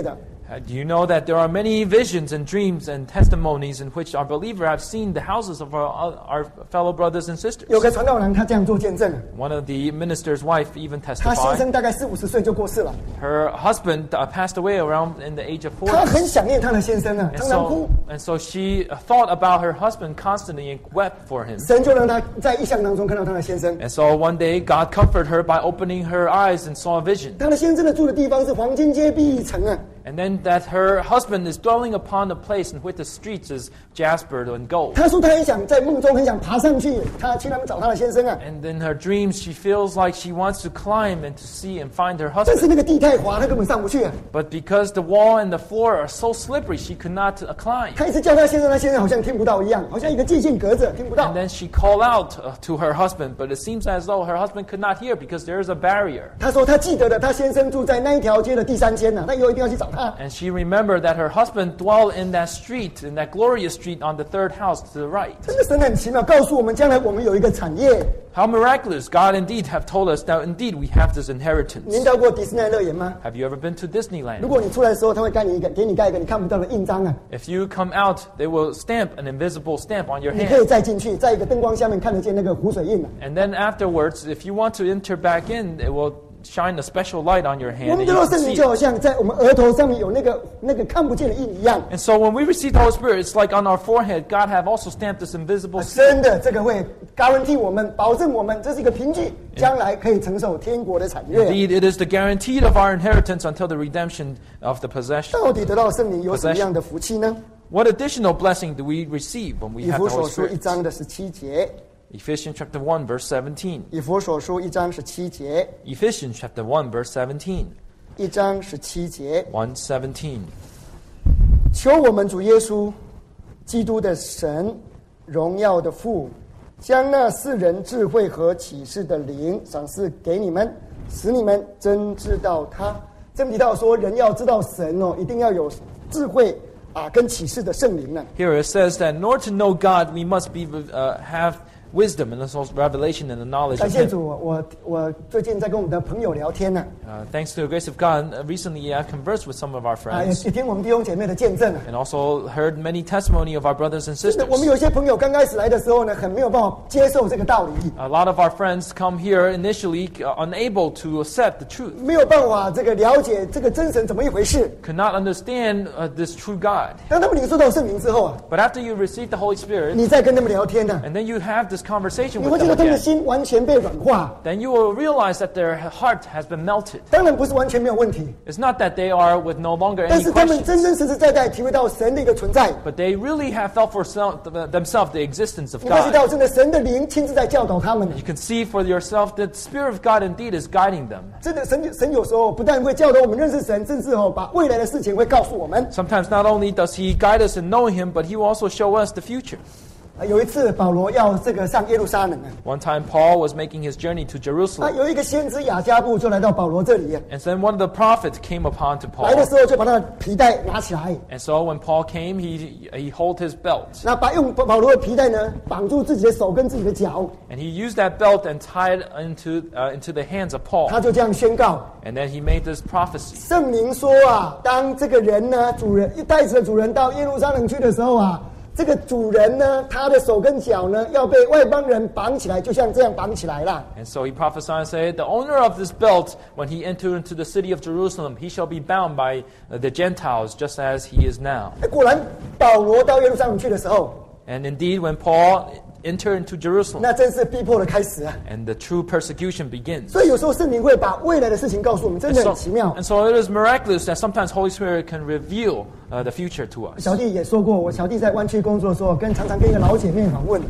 Do you know that there are many visions and dreams and testimonies in which our believer have seen the houses of our fellow brothers and sisters? 有个传道人他这样做见证， One of the minister's wife even 他先 testified. 生大概40-50岁就过世了， Her husband passed away around in the age of 他 40. 很想念他的先生啊， And 常常哭。 so she thought about her husband constantly and wept for him. 神就让他在异象当中看到他的先生， And so one day God comforted her by opening her eyes and saw a vision. 他的先生的住的地方是黄金街碧城啊。 And then that her husband is dwelling upon a place in which the streets is jaspered and gold. 他说他很想在梦中很想爬上去，他去那边找他的先生啊。 And in her dreams, she feels like she wants to climb and to see and find her 但是 husband. 那个地太滑，他根本上不去啊。 But because the wall and the floor are so slippery, she could not climb. 他一直叫他先生，他先生好像听不到一样，好像一个界限隔着，听不到 And。then she called out to her husband, but it seems as though her husband could not hear because there is a barrier. 他说他记得的，他先生住在那一条街的第3间呢，他以后一定要去找他。 And she remembered that her husband dwelled in that street, in that glorious street on the third house to the right. 真的神很奇妙，告诉我们将来我们有一个产业。 How miraculous! God indeed have told us that indeed we have this 您 inheritance. 到过迪士尼乐园吗？ Have you ever been to 如 Disneyland? 果你出来的时候，他会给你盖一个你看不到的印章啊， If you come out, they will stamp an invisible stamp on your 你可以 hand. 再进去，在一个灯光下面看得见那个湖水印啊。 And then afterwards, if you want to enter back in, it will shine a special light on your 我 hand 们 and 得 you 到 can 圣灵 see 就 it. 好像在我们额头上面有那个看不见的印一样。 And so when we receive the Holy Spirit, it's like on our forehead, God have also stamped this invisible seal. 真的，这个会 guarantee 我们，保证我们这是一个凭据，将来可以承受天国的产业。 Indeed, it is the guarantee of our inheritance until the redemption of the possession. 到底得到圣灵有什么样的福气呢？ What additional blessing do we receive when we 以 have 弗 the 所 Holy 书1 Spirit? 章的17节， Ephesians chapter 1, verse 17. 以弗所书1章17节 Ephesians chapter 1, verse 17. ，1章17节， 1:17. 求我们主耶稣基督的神，荣耀的父，将那世人智慧和启示的灵赏赐给你们，使你们真知道他。这里提到说，人要知道神哦，一定要有智慧啊，跟启示的圣灵呢。 Here it says that in order to know God, we must have wisdom and also revelation and the knowledge 感 of 谢 Him. 主，我最近在跟我们的朋友聊天呢， Thanks to the grace of God, recently I've conversed with some of our 也 friends 听我们弟兄姐妹的见证啊。 and also heard many testimony of our brothers and 真的，我们 sisters. 有些朋友刚开始来的时候呢，很没有办法接受这个道理， A lot of our friends come here initially unable to accept the truth, 没有办法这个了解这个真神怎么一回事。 could not understand this true God. 当他们领受到圣灵之后啊， But after you receive the Holy Spirit, 你再跟他们聊天呢， and then you have this conversation 你 with 会觉 them 得他们的 again, 心完全被软化。 then you will realize that their heart has been melted. 当然不是完全没有问题， It's not that they are with no longer 但 any 是他们真 questions, 真实实在体会到神的一个存在， but they really have felt for themselves the existence of 你发现 God. 到真的神的灵亲自在教导他们。 You can see for yourself that the Spirit of God indeed is guiding them. 真的神有时候不但会教导我们认识神，甚至把未来的事情会告诉我们。 Sometimes not only does He guide us in knowing Him, but He will also show us the future. 有一次保罗要上耶路撒冷啊， One time Paul was making his journey to Jerusalem, 有一个先知雅加布就来到保罗这里， and then one of the prophets came upon to 来的 Paul. 时候就把他的皮带拿起来， And so when Paul came, he hold his belt, 那用保罗的皮带呢绑住自己的手跟自己的脚， and he used that belt and tied into the hands of 他 Paul. 就这样宣告。 And then he made this prophecy. 圣灵说啊，当这个人呢，带着主人到耶路撒冷去的时候啊，这个主人呢，他的手跟脚呢，要被外邦人绑起来，就像这样绑起来了。 And so he prophesied and said, the owner of this belt, when he entered into the city of Jerusalem, he shall be bound by the Gentiles just as he is now. 果然，保罗到耶路撒冷去的时候， And indeed, when Paul entered into Jerusalem, 那正是逼迫的开始啊。 and the true persecution begins. 所以有时候圣灵会把未来的事情告诉我们，真的很奇妙。 And so it is miraculous that sometimes Holy Spirit can reveal the future to us. 小弟也说过，我小弟在湾区工作的时候，常常跟一个老姐妹访问。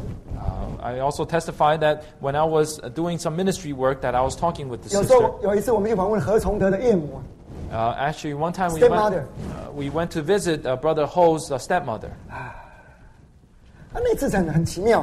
I also testified that when I was doing some ministry work that I was talking with the 有时 sister. 候有一次我们去访问何崇德的岳母， Actually, one time Stepmother. we went to visit Brother Ho's stepmother. 那次很奇妙。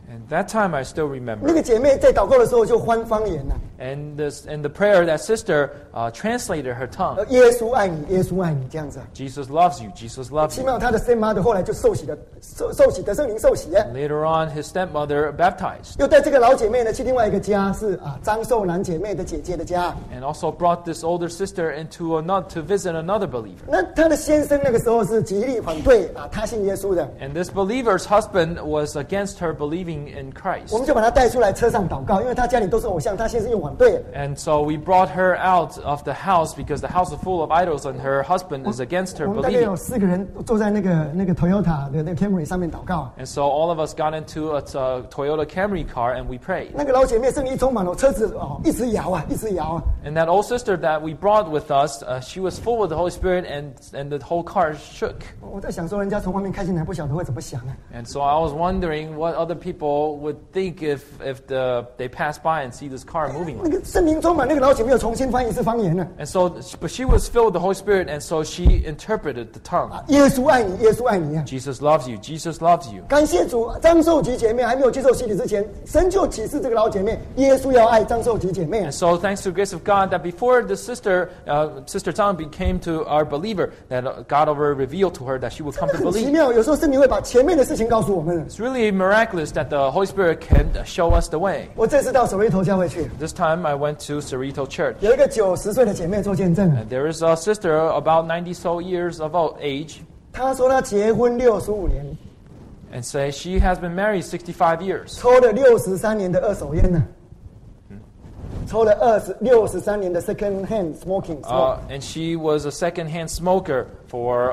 And that time I still 那 remember. 个姐妹在祷告的时候就翻方言了， And the prayer, that sister translated her tongue. 耶稣爱你，耶稣爱你这样子。 Jesus loves you, Jesus loves 奇 you. 妙，他的 stepmother 后来就受洗的，受洗得圣灵受洗。 Later on, his stepmother baptized. 又带这个老姐妹呢去另外一个家，是张寿南姐妹的姐姐的家。 And also brought this older sister into to visit another believer. 那她的先生那个时候是极力反对她信耶稣的。 And this believer's husband was against her believing in Christ. 我们就把她带出来车上祷告，因为她家里都是偶像，她先生又反对。 And so we brought her out of the house because the house is full of idols and her husband is against her 我们大概有 believing. 4个人坐在那个 Toyota 的那个 Camry 上面祷告。 And so all of us got into a Toyota Camry car and we prayed. 那个老姐妹圣灵充满了，车子一直摇啊，一直摇啊。 And that old sister that we brought with us, she was full with the Holy Spirit and the whole car shook. 我在想说，人家从外面开进来，不晓得会怎么想呢？ And so I was wondering what other people would think if they passed by and see this car moving. 那个圣灵充满，那个老姐妹又重新翻译一次方言了。 And so, but she was filled with the Holy Spirit, and so she interpreted the tongue. 耶稣爱你，耶稣爱你啊！ Jesus loves you. Jesus loves you. 感谢主，张寿吉姐妹还没有接受洗礼之前，神就启示这个老姐妹，耶稣要爱张寿吉姐妹啊 And。so, thanks to the grace of God, that before the sister Zhang became to our believer, that God already revealed to her that she would come to 很奇 believe. 妙，有时候圣灵会把前面的事情告诉我们。 It's really miraculous that the Holy Spirit can show us the way. 我这次到手雷头教会去， This time, I went to Cerrito Church. 有一个90岁的姐妹做见证， And there is a sister about 90 so years of age, 她说她结婚65年， and say she has been married 65 years. 抽了63年的二手烟呢，抽了63年的 second hand smoking。 And she was a second-hand smoker for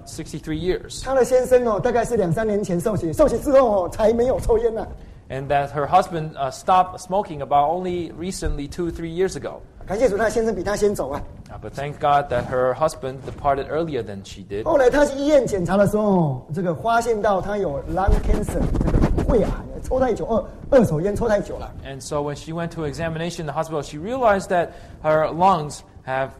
63 years. 她的先生大概是2-3年前受洗，受洗之后才没有抽烟呢。 And that her husband stopped smoking about only recently 2-3 years ago. 感谢主，她的先生比她先走啊。 But thank God that her husband departed earlier than she did. 后来她去医院检查的时候，这个发现到她有 lung cancer， 这个肺癌，抽太久，二手烟抽太久了。 And so when she went to examination in the hospital, she realized that her lungs have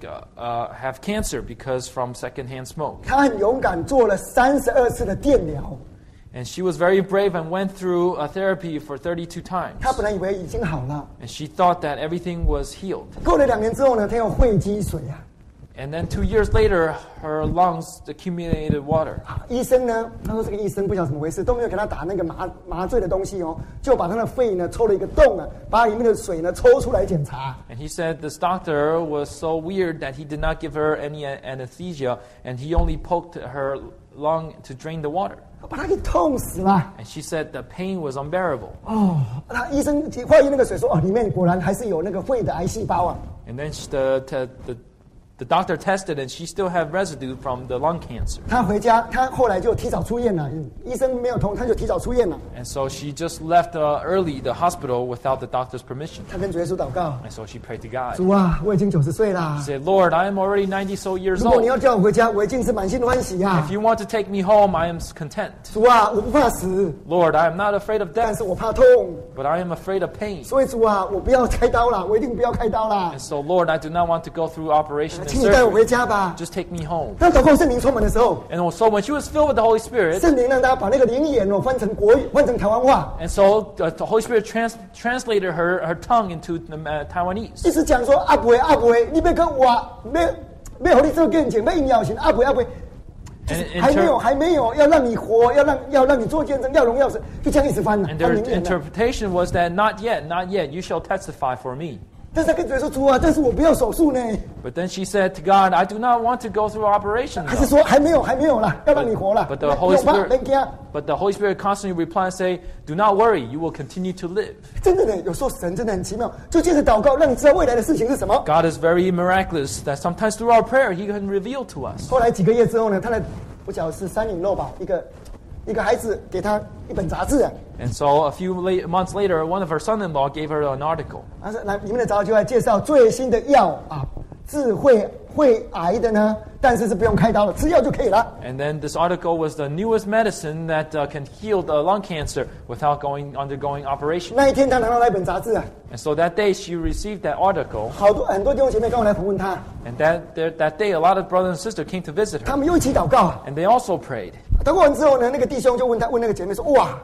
cancer because from secondhand smoke. 她很勇敢，做了32次的电疗。 And she was very brave and went through a therapy for 32 times. 她本来以为已经好了， And she thought that everything was healed. 过了2年之后呢，她有肺积水啊。 And then 2 years later, her lungs accumulated water. 医生呢，他说这个医生不晓得怎么回事，都没有给他打那个麻醉的东西就把他的肺呢抽了一个洞啊，把里面的水呢抽出来检查。 And he said this doctor was so weird that he did not give her any anesthesia, and he only poked her lung to drain the water. 把他给痛死了。 And she said the pain was unbearable. 那医生化验那个水说，里面果然还是有那个肺的癌细胞啊。 And then the doctor tested, and she still had residue from the lung cancer. 他回家，他后来就提早出院了。医生没有同，他就提早出院了。 And so she just left early the hospital without the doctor's permission. 他跟主耶稣祷告， And so she prayed to God. 主啊，我已经90岁啦 She。said, Lord, I am already 90 so years 如果你 old. 要叫我回家，我一定是满心欢喜啊 If。you want to take me home, I am content. 主啊，我不怕死， Lord, I am not afraid of 但 death, 是我怕痛。 but I am afraid of pain. 所以主啊，我不要开刀啦，我一定不要开刀啦 And。so, Lord, I do not want to go through operation and 请你带我回 surgery. 家吧。 Just take me home. 当祷告圣灵充满的时候， And so when she was filled with the Holy Spirit, 圣灵让他把那个灵言翻成国语，翻成台湾话， and so the Holy Spirit translated her tongue into Taiwanese. 意思讲说阿伯阿伯，你别跟我，别和你做见证，别硬要行阿伯阿伯， And 还没有要让你活，要让你做见证，要荣耀神，就这样一直翻了， and 翻 their 灵言了。 interpretation was that not yet, you shall testify for me. 但是他跟主说主啊，但是我不要手术呢， But then she said to God, I do not want to go through operation. 还是 though. 说还没有啦，要让你活了。 But the Holy 别怕 Spirit, 别惊 but the Holy Spirit constantly replied and say, do not worry, you will continue to live. 真的呢，有时候神真的很奇妙，就借着祷告，让你知道未来的事情是什么。 God is very miraculous that sometimes through our prayer, He can reveal to us. 后来几个月之后呢，他的不晓得是三影肉吧，一个孩子给他一本杂志啊， And so a few months later, one of her son-in-law gave her an article. 他说里面的杂志就在介绍最新的药啊，治会癌的呢，但是不用开刀的，吃药就可以了。 And then this article was the newest medicine that can heal the lung cancer without undergoing operation. 那一天他拿到那本杂志啊， And so that day she received that article. 很多弟兄姐妹刚好来访问他， And that day, a lot of brothers and sisters came to visit 他 her. 们又一起祷告啊。 And they also prayed. 祷告完之后呢，那个弟兄就问那个姐妹说：“哇，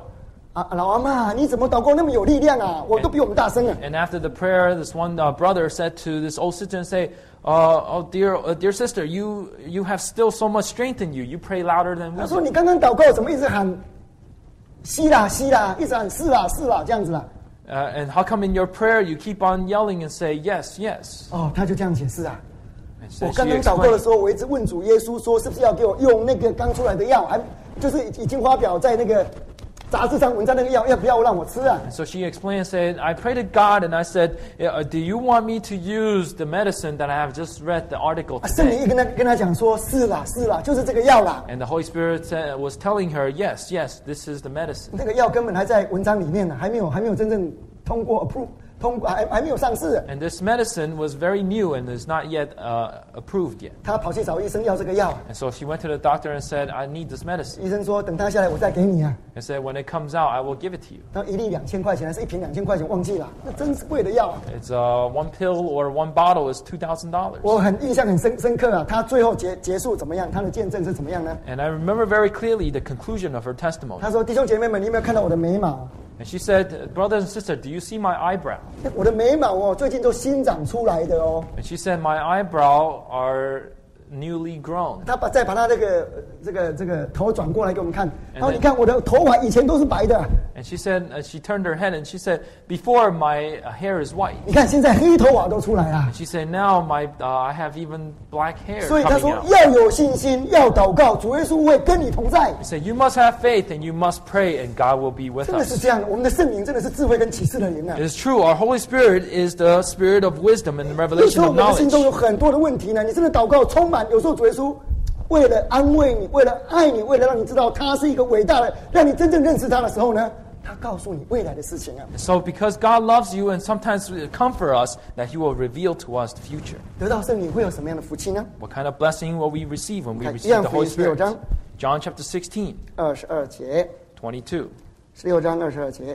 老阿嬷，你怎么祷告那么有力量啊？我都比我们大声啊！ And after the prayer, this one brother said to this old sister and say, "Oh, dear sister, you have still so much strength in you. You pray louder than 他 we 说 do." 你刚刚祷告怎么一直喊西啦西啦，一直喊是啦是啦这样子啦？ And how come in your prayer you keep on yelling and say yes, yes? 哦，他就这样解释啊。 And so 我 she 刚刚祷告的 explained. 时候，我一直问主耶稣说，是不是要给我用那个刚出来的药，还就是已经发表在那个杂志上文章那个药，要不要让我吃啊？ And so she explained and said, I prayed to God and I said, do you want me to use the medicine that I have just read the article 圣灵 today? 一跟他讲说，是啦是啦，就是这个药啦。 And the Holy Spirit was telling her, yes, yes, this is the medicine. 那个药根本还在文章里面呢，还没有真正通过 approve 还没有上市。 And this medicine was very new and is not yet approved yet. 他跑去找医生要这个药， And so she went to the doctor and said, I need this medicine. 医生说等他下来我再给你啊。 And said, when it comes out, I will give it to you. 然后一粒2000块钱还是一瓶2000块钱，忘记了，那真是贵的药啊。 It's one pill or one bottle is $2,000. 我印象很深刻啊，他最后结束怎么样？他的见证是怎么样呢？ And I remember very clearly the conclusion of her testimony. 他说：“弟兄姐妹们，你有没有看到我的眉毛？ And she said, brothers and sisters, do you see my eyebrow? 我的眉毛哦，最近都新长出来的哦。 And she said, my eyebrow are newly grown. 他再把他这个头转过来给我们看，然后你看我的头发以前都是白的， And she said, she turned her head and she said, before my hair is white. 你看现在黑头发都出来了。 She said, now I have even black hair 所以他 coming 说 out. 要有信心，要祷告，主耶稣会跟你同在。 He said, you must have faith and you must pray and God will be with 真的是 us. 这样，我们的圣灵真的是智慧跟启示的灵啊。 It is true, our Holy Spirit is the spirit of wisdom and 有时 revelation 候 of 我们心中 knowledge. 有很多的问题呢，你真的祷告充满，有时候主耶稣为了安慰你，为了爱你，为了让你知道他是一个伟大的，让你真正认识他的时候呢，他告诉你未来的事情啊。 So because God loves you and sometimes comfort us, that He will reveal to us the future. 得到圣灵会有什么样的福气呢？ What kind of blessing will we receive when we 看 receive the Holy 约翰福音16 Spirit? 章 John chapter 16, 22节 22. ，16章22节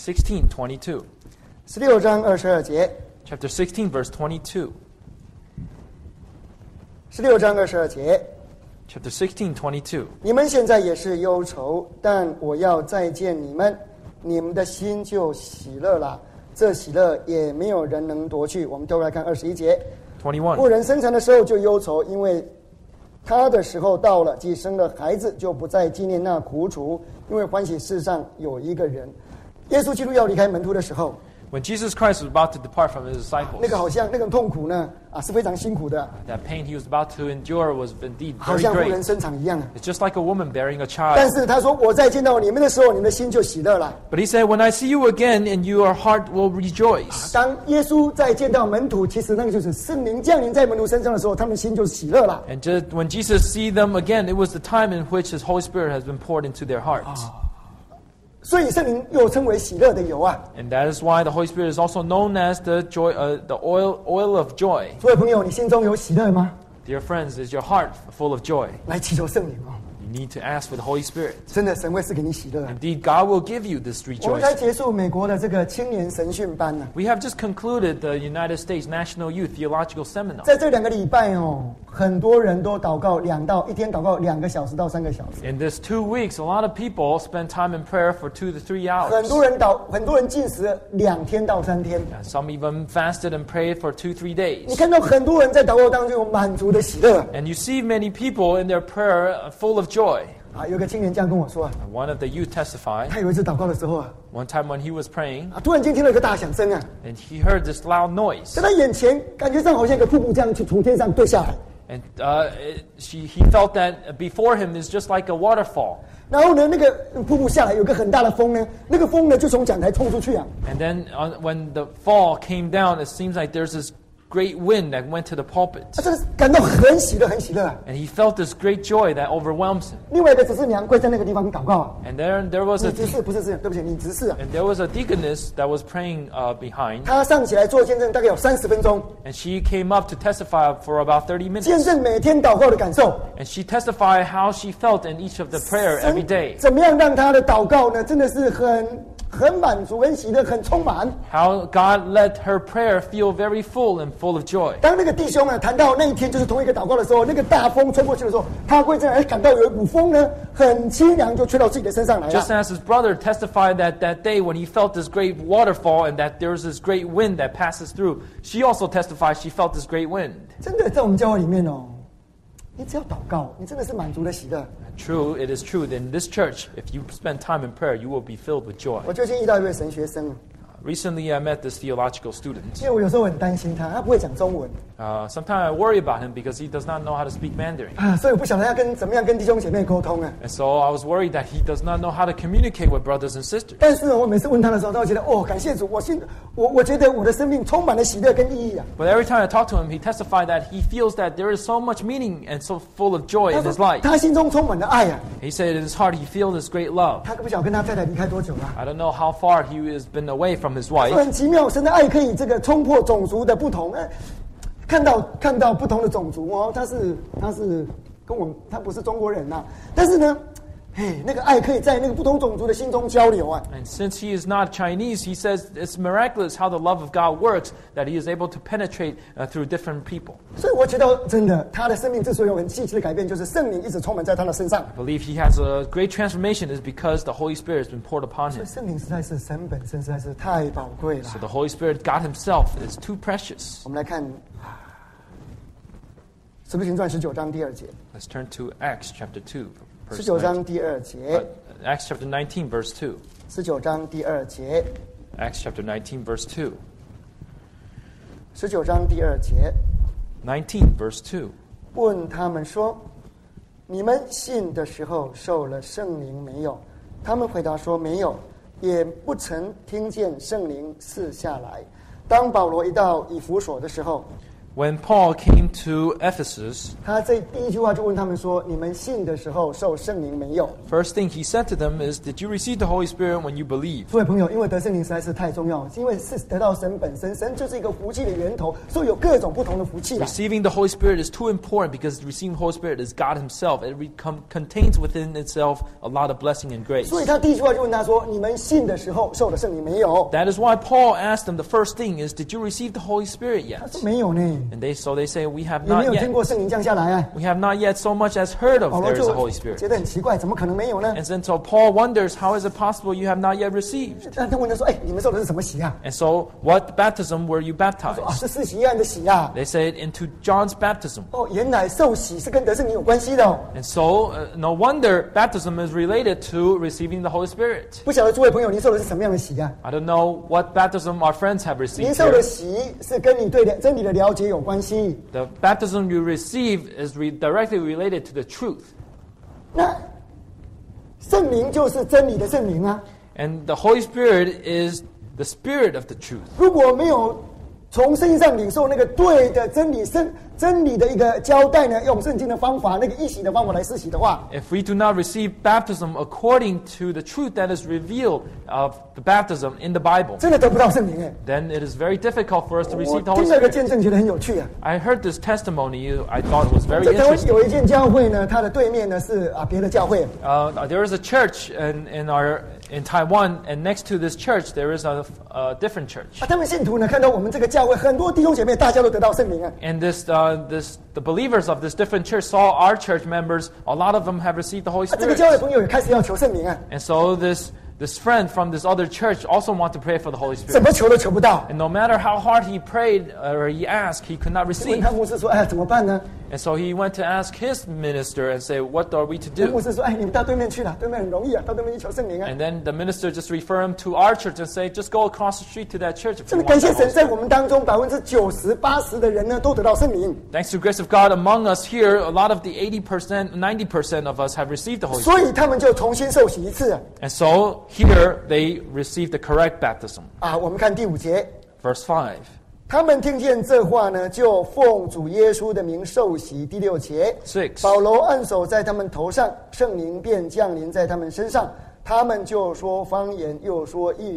16:22. ，16章22节 Chapter 16, verse 22. ，16章22节。 Chapter 16:22. 你们现在也是忧愁，但我要再见你们，你们的心就喜乐了。这喜乐也没有人能夺去。我们都来看21节。妇 21. 人生产的时候就忧愁，因为她的时候到了，既生了孩子，就不再纪念那苦楚，因为欢喜世上有一个人。耶稣基督要离开门徒的时候， When Jesus Christ was about to depart from His disciples, 那个好像那种痛苦呢，是非常辛苦的， that pain He was about to endure was indeed 好 very 像妇人 great. 生产一样啊。 It's just like a woman bearing a 但 child. 是他说：“我再见到你们的时候，你们的心就喜乐了。” But He said, when I see you again, and your heart will rejoice. 当耶稣再见到门徒，其实那个就是圣灵降临在门徒身上的时候，他们心就喜乐了。 And just when Jesus see them again, it was the time in which His Holy Spirit has been poured into their hearts. 所以圣灵又称为喜乐的油啊！ And that is why the Holy Spirit is also known as the joy, the oil of joy. 诸位朋友，你心中有喜乐吗？ Dear friends, is your heart full of joy? 来祈求圣灵哦！ You need to ask for the Holy Spirit. 真的，神会赐给你喜乐。 Indeed, God will give you this 我们才 rejoicing. 结束美国的这个青年神训班呢， We have just concluded the United States National Youth Theological Seminar. 在这2个礼拜哦，很多人都祷告一天祷告2个小时到3个小时， In this 2 weeks, a lot of people spend time in prayer for 2 to 3 很 hours. 多人禁食2天到3天。 And some even fasted and prayed for 2-3 你 days. 看到很多人在祷告当中有满足的喜乐 And you see many people in their prayer full of joy. 啊！有个青年这样跟我说啊， And one of the youth testified 他有一次祷告的时候啊， one time when he was praying, 突然间听到一个大响声啊， and he heard this loud noise. 在他眼前感觉上好像一个瀑布这样从天上坠下来。 And he felt that before him is just like a waterfall. 然后呢，那个瀑布下来有个很大的风呢，那个风呢就从讲台冲出去啊。 And then when the fall came down, it seems like there's this great wind that went to the pulpit. 他真的感到很喜乐，很喜乐啊。 And he felt this great joy that overwhelms him. 另外一个执事娘跪在那个地方祷告啊。 And there was 你 a 执事不是这样，对不起，你执事啊。 and there was a deaconess that was praying behind, 他上起来做见证，大概有30分钟， and she came up to testify for about 30 见 minutes. 证每天祷告的感受。 And she testified how she felt in each of the prayer every day. 怎么样让他的祷告呢？真的是很满足、很喜乐、很充满。 How God let her prayer feel very full and full of joy. 当那个弟兄啊谈到那一天就是同一个祷告的时候，那个大风吹过去的时候，他会这样感到有一股风呢， 很清凉就吹到自己的身上来 Just 了。 as his brother testified that day when he felt this great waterfall and that there was this great wind that passes through, she also testified she felt this great wind. 真的在我们教会里面哦，你只要祷告，你真的是满足的喜乐。 True, it is true that in this church, if you spend time in prayer, you will be filled with joy. 我最近遇到一位神学生， Recently, I met this theological 因 student. 为我有时候很担心他不会讲中文 Sometimes I worry about him because he does not know how to speak Mandarin. 啊，所以我不晓得要怎么样跟弟兄姐妹沟通啊。 And so I was worried that he does not know how to communicate with brothers and sisters. 但是呢，我每次问他的时候，他会觉得哦，感谢主，我觉得我的生命充满了喜乐跟意义啊。 But every time I talk to him, he testified that he feels that there is so much meaning and so full of joy 他 in his 说 life. 他心中充满了爱啊， He said in his heart he feels this great love. 他不晓得跟他太太离开多久了。 I don't know how far he has been away from his 说 wife. 很奇妙，神的爱可以这个冲破种族的不同，看到不同的种族哦，他是跟我们他不是中国人呐、但是呢，嘿，那个爱可以在那个不同种族的心中交流啊。 And since he is not Chinese, he says it's miraculous how the love of God works, that he is able to penetrate through different people. 所以我觉得真的，他的生命之所以有很细致的改变，就是圣灵一直充满在他的身上。 I believe he has a great transformation is because the Holy Spirit has been poured upon 所以 him. 圣灵实在是神本身实在是太宝贵了 So。the Holy Spirit, God himself, is too precious. 我们来看《使徒行传》19章第2节， Let's turn to Acts chapter 2, verse 19 19. 章第2节， Acts chapter 19, verse 2. 19章第2节， Acts chapter 19, verse 2. 19章第2节， 19, verse 2. 问他们说：“你们信的时候受了圣灵没有？”他们回答说：“没有，也不曾听见圣灵赐下来。”当保罗一到以弗所的时候， When Paul came to Ephesus, 他这第一句话就问他们说：“你们信的时候受圣灵没有 first thing he said to them is, Did you receive the Holy Spirit when you believe?？” 各位朋友，因为得圣灵实在是太重要，因为是得到神本身，神就是一个福气的源头，所以有各种不同的福气啦。 Receiving the Holy Spirit is too important because receiving the Holy Spirit is God himself. It contains within itself a lot of blessing and grace. 所以他第一句话就问他说：“你们信的时候受了圣灵没有 That is why Paul asked them, the first thing is, Did you receive the Holy Spirit？” 他 yet? 说：“没有呢， And so they say, We have 也没 not 有听 yet. 过圣灵降下来啊。” We have not yet so much as heard of 保罗 there is 就 a Holy Spirit. 觉得很奇怪，怎么可能没有呢？ And then so Paul wonders, How is it possible you have not yet received? 但他问他说：“哎，你们受的是什么洗啊 And so what baptism were you？” 啊， baptized? 是施洗约翰的洗啊。 They said, Into John's baptism. 哦，原来受洗是跟得圣灵有关系的哦。 And so, no wonder baptism is related to receiving the Holy Spirit. 不晓得诸位朋友，您受的是什么样的洗啊？ I don't know what baptism our friends have 您 received 受的 here. 洗是跟你对真理的了解有关系。 The baptism you receive is directly related to the truth. 那圣灵就是真理的圣灵啊。 And the Holy Spirit is the spirit of the truth. 如果没有从圣经上领受那个对的真理的一个交代呢，用圣经的方法，那个一洗的方法来施洗的话， If we do not receive baptism according to the truth that is revealed of the baptism in the Bible, 真的得不到圣灵哎。 then it is very difficult for us to 我 receive the 听 Holy 了个 Spirit. 见证，觉得很有趣啊。 I heard this testimony. I thought it was very 在台湾 interesting. 有一间教会呢，它的对面呢是别的教会。 There is a church in Taiwan, and next to this church there is a different church. 他们信徒呢看到我们这个教会很多弟兄姐妹，大家都得到圣灵啊。 And the believers of this different church saw our church members. A lot of them have received the Holy 这个教会 Spirit. 朋友也开始要求圣灵啊， And so this friend from this other church also want to pray for the Holy 怎 Spirit. 么求都求不到。 And no matter how hard he prayed or he asked, he could not 问 receive. 他牧师说：“哎，怎么办呢 And so he went to ask his minister and say, "What are we to？” 牧 do? 师说：“哎，你们到对面去了，对面很容易啊，到对面去求圣灵啊。 And then the minister just refer him to our church and say, "Just go across the street to that church if ” 真 you 的感 want 谢 that 神， Holy 在 Spirit." 我们当中90%、80%的人呢都得到圣灵， Thanks to the grace of God among us here, a lot of the 80%, 90% of us have received the Holy Spirit. 所以他们就重新受洗一次 And so here they received the correct baptism. 啊。我们看第5节， Verse 5. 他们听见这话呢，就奉主耶稣的名受洗。第6节， 6. 保罗按手在他们头上，圣灵便降临在他们身上，他们就说方言，又说预言。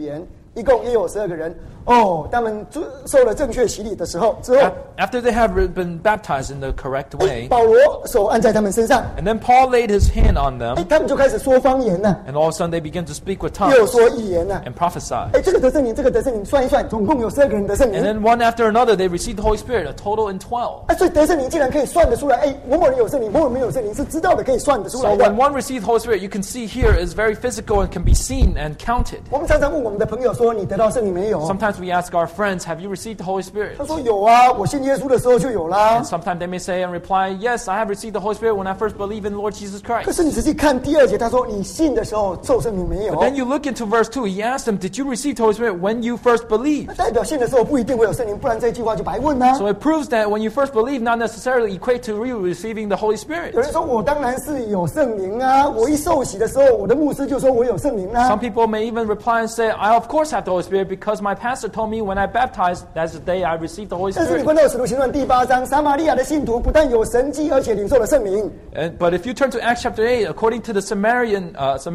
一共也有12个人。他们受了正确洗礼的时候之后， After they have been baptized in the correct way, 保罗手按在他们身上， and then Paul laid his hand on them, 他们就开始说方言了， and all of a sudden they began to speak with 又 tongues 说预言了。 and prophesy. 这个得圣灵，这个得圣灵，算一算，总共有12个人得圣 And 灵。 then one after another, they received the Holy Spirit, a total in 12. 所以得圣灵竟然可以算得出来，某某人有圣灵，某某人没有圣灵，是知道的，可以算得出 So 来 when 的。 one received the Holy Spirit, you can see here is very physical and can be seen and counted. 我们常常问我们的朋友说：“你得到圣灵没有？” Sometimes we ask our friends, have you received the Holy Spirit? 他说：“有啊，我信耶稣的时候就有啦。” And sometimes they may say and reply, yes, I have received the Holy Spirit when I first believed in the Lord Jesus 可 Christ. 是你仔细看第2节，他说：“你信的时候受圣灵没有 But then you look into verse 2, he asked them, did you receive the Holy Spirit when you first believed? 代表信的时候不一定会有圣灵，不然这句话就白问啦。 So it proves that when you first believe, not necessarily equate to you receiving the Holy 有 Spirit. 人说：“我当然是有圣灵啊！我一受洗的时候，我的牧师就说我有圣灵啊。 Some people may even reply and say, I of course have the Holy Spirit because my pastor told me when I baptized, that's the day I received the Holy ” 但是你 Spirit. 翻到《使徒行传》第8章，撒玛利亚的信徒不但有神迹，而且领受了圣灵。 But if you turn to Acts chapter 8, according to the Samaritan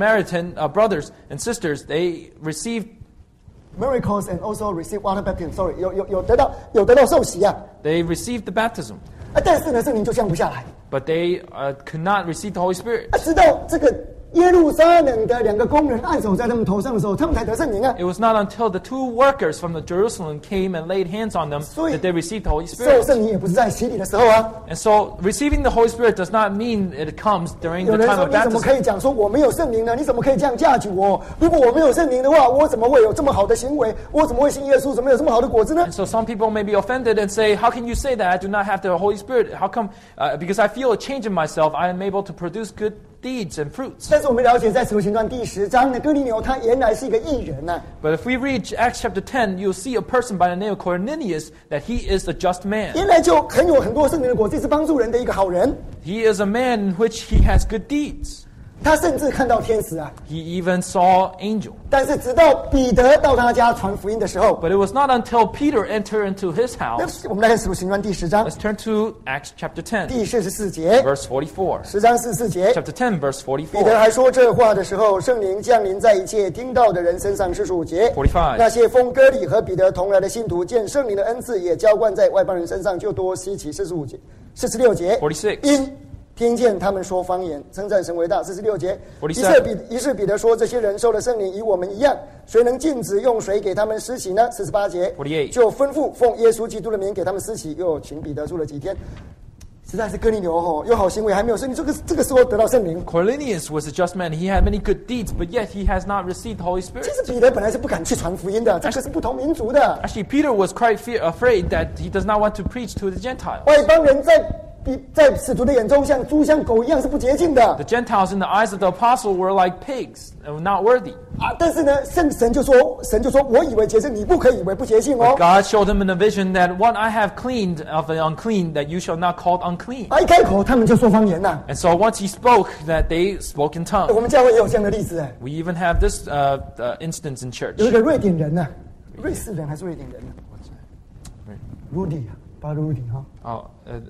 brothers and sisters, they received Miracles and also receive water baptism. Sorry， 有得到受洗啊！ they received the baptism, 但是呢，圣灵就降不下来。 but they could not receive the Holy Spirit. 直到这个耶路撒冷的2个工人按手在他们头上的时候，他们才得圣灵啊！ It was not until the 2 workers from the Jerusalem came and laid hands on them 所以 that they received the Holy 受 Spirit. 圣灵也不是在洗礼的时候啊。 And so receiving the Holy Spirit does not mean it comes during 有 the 人 time 说：“ of 你怎么可 baptism. 以讲说我没有圣灵呢？你怎么可以这样嫁娶我？如果我没有圣灵的话，我怎么会有这么好的行为？我怎么会信耶稣？怎么有这么好的果子呢 And so some people may be offended and say, how can you say that I do not have the Holy Spirit? How come? Because I feel a change in myself, I am able to produce good deeds and fruits.？” 但是我们了解，在《使徒行传》第10章呢，哥尼流他原来是一个义人呐、 But if we read Acts chapter 10, you'll see a person by the name of Cornelius, that he is a just man. 原来就有很多圣灵的果子，是帮助人的一个好人。 He is a man in which he has good deeds. 他甚至看到天使啊！ He even saw angel. 但是直到彼得到他家传福音的时候， But it was not until Peter entered into his 那 house. 我们来看《使徒行传》第10章 Let's turn to Acts chapter 10, 第44节， verse 44. 10章44节。 Chapter 10, verse 彼得 44. 还说这话的时候，圣灵降临在一切听到的人身上。45节， 45 那些奉割礼和彼得同来的信徒，见圣灵的恩赐也浇灌在外邦人身上，就多稀奇。46节， 46节， 46 因听见他们说方言，称赞神为大。46节， 47 于是彼得说：“这些人受了圣灵，与我们一样，谁能禁止用水给他们施洗呢？”48节， 48 就吩咐奉耶稣基督的名给他们施洗，又请彼得住了几天。实在是哥尼流有好行为，还没有圣灵，这个时候得到圣灵。 Cornelius was a just man. He had many good deeds, but yet he has not received the Holy 其 Spirit. 实彼得本来是不敢去传福音的，这个是不同民族的 Actually, Peter was quite afraid that he does not want to preach to the Gentiles. 外邦人在使徒的眼中像猪像狗一样是不洁净的 The Gentiles in the eyes of the apostle were like pigs, not worthy. 啊！但是呢，神就说，我以为洁净，你不可以以为不洁净哦。 God showed him in a vision that what I have cleaned of the unclean, that you shall not call unclean. 啊，一开口他们就说方言呐。 And so once he spoke, that they spoke in 我 tongues. 们教会也有这样的例子哎， We even have this instance in church. 有一个瑞典人呐，瑞士人还是瑞典人呢 ？Rudy 啊，巴 Rudy 哈， Oh,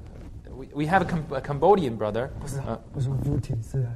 we have a Cambodian brother. 不是 Rudy 是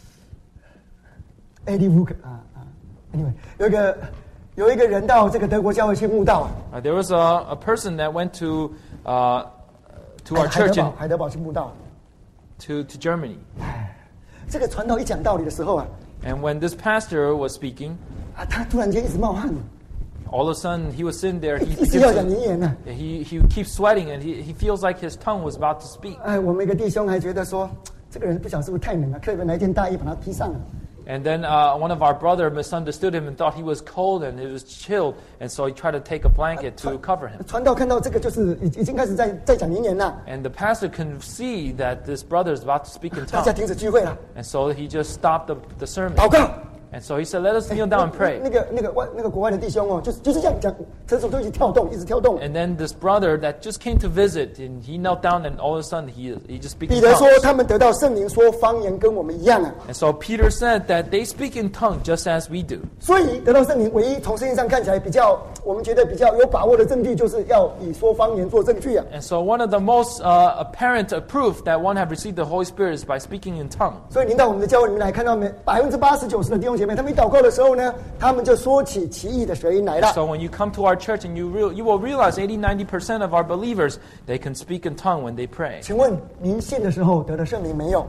Eddie Wook 啊。Anyway， 有一个人到这个德国教会去慕道啊， There was a person that went to our 海 church 海德堡去慕道。 to Germany. 这个传道一讲道理的时候啊， And when this pastor was speaking, 他突然间一直冒汗， all of a sudden he was sitting there. 一直要讲名言呢。 He keeps sweating and he feels like his tongue was about to speak. 我们一个弟兄还觉得说，这个人不晓得是不是太冷了，特别拿一件大衣把他披上了。 And then one of our brother misunderstood him and thought he was cold and it was chilled, and so he tried to take a blanket to cover him. 传道看到这个就是已经开始在讲名言了， And the pastor can see that this brother is about to speak in 大家 tongues, 停止聚会了， and so he just stopped the sermon. 祷告。 And so he said, "Let us kneel down and pray." 那个国外的弟兄哦，就是这样讲，这手都一直跳动，一直跳动。 And then this brother that just came to visit, and he knelt down, and all of a sudden he just speaks 彼 in 得说 tongues. 他们得到圣灵说方言跟我们一样啊， And so Peter said that they speak in tongues just as we do. 所以得到圣灵唯一从圣经上看起来比较，我们觉得比较有把握的证据，就是要以说方言做证据啊。 And so one of the most apparent proof that one have received the Holy Spirit is by speaking in tongues. 所以您到我们的教会里面来看到没，80%、90%的弟兄姐妹妹，他们一祷告的时候呢，他们就说起奇异的舌音来了。 So when you come to our church and you will realize 80-90% of our believers, they can speak in tongue when they pray. 请问您信的时候得了圣灵没有？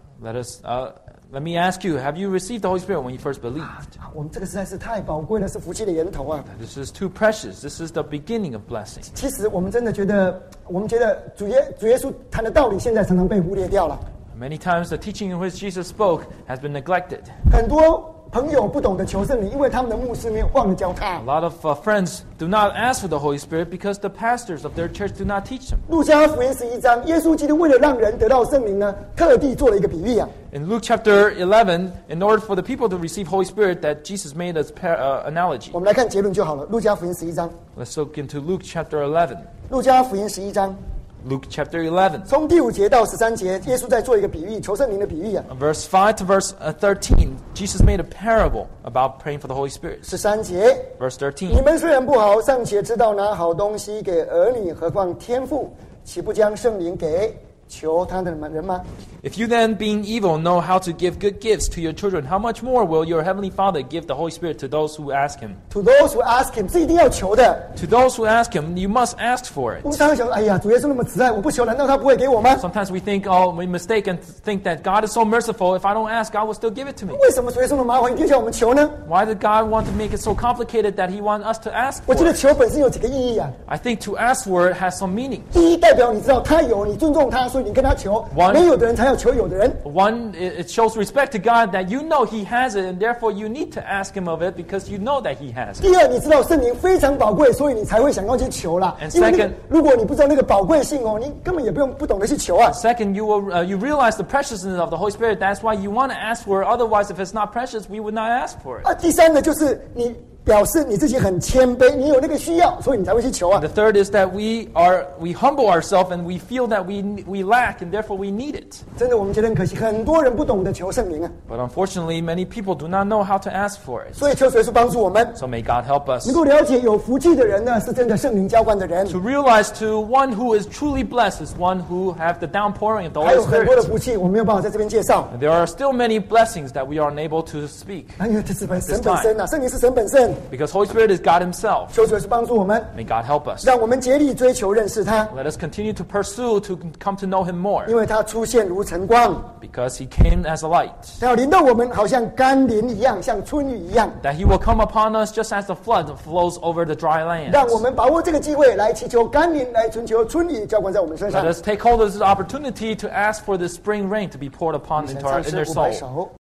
Let me ask you, have you received the Holy Spirit when you first believed? 我们这个实在是太宝贵了，是福气的源头啊！ This is too precious. This is the beginning of blessing. 其实我们真的觉得，我们觉得主耶稣谈的道理，现在常常被忽略掉了。 Many times the teaching in which Jesus spoke has been neglected. 很多朋友不懂得求圣灵，因为他们的牧师没有忘了教他 A。lot of friends do not ask for the Holy Spirit because the pastors of their church do not teach them. 路加福音11章，耶稣基督为了让人得到圣灵呢，特地做了一个比喻啊。 In Luke chapter 11, in order for the people to receive Holy Spirit, that Jesus made an analogy. 我们来看结论就好了。路加福音11章， Let's look into Luke chapter 11. 路加福音11章， Luke chapter 11. 从第5节到13节，耶稣在做一个比喻，求圣灵的比喻啊。 Verse 5 to verse 13, Jesus made a parable about praying for the Holy Spirit. 13节， Verse 13. 你们虽然不好，尚且知道拿好东西给儿女，何况天父岂不将圣灵给求他的人吗？ If you then, being evil, know how to give good gifts to your children, how much more will your heavenly Father give the Holy Spirit to those who ask Him? To those who ask him， 是一定要求的。 To those who ask Him, you must ask for 我们 it. 常常想，哎呀，主耶稣那么慈爱，我不求，难道他不会给我吗？ Sometimes we mistake and think that God is so merciful. If I don't ask, God will still give it to me. 为什么主耶稣那么麻烦，一定要我们求呢？ Why did God want to make it so complicated that He wants us to ask 我 for 觉得 it? 求本身有几个意义啊。 I think to ask for it has some meaning. 第一，代表你知道他有，你尊重他，所以你跟他求。 One- 没有的人才要求有的人。 One, it shows respect to God that you know He has it, and therefore you need to ask Him of it because you know that He has it. 第二，你知道圣灵非常宝贵，所以你才会想要去求啦。 And 因为那个 second- 如果你不知道那个宝贵性哦，你根本也不懂得去求啊。 Second, you realize the preciousness of the Holy Spirit. That's why you want to ask for it. Otherwise, if it's not precious, we would not ask for it. 啊，第三个就是你表示你自己很谦卑，你有那个需要，所以你才会去求啊 The。third is that we humble ourselves and we feel that we lack, and therefore we need it. 真的，我们觉得很可惜，很多人不懂得求圣灵啊。 But unfortunately, many people do not know how to ask for it. 所以求主耶稣帮助我们， So may God help us 能够了解有福气的人呢，是真的圣灵浇灌的人， to realize to one who is truly blessed is one who have the downpouring of the 还 Holy 有很多的 Spirit. 福气，我没有办法在这边介绍。 And there are still many blessings that we are unable to speak 因为这是神本身啊，圣灵是神本身。 because Holy Spirit is God Himself. 求主耶稣帮助我们， May God help us. 让我们竭力追求认识他， Let us continue to pursue to come to know Him more 因为他出现如晨光， because He came as a light. 他要临到我们，好像甘霖一样，像春雨一样。 That He will come upon us just as the flood flows over the dry land. 让我们把握这个机会，来祈求甘霖，来寻求春雨浇灌在我们身上 Let。us take hold of this opportunity to ask for the spring rain to be poured upon into our 唱诗 inner 500 soul. 首。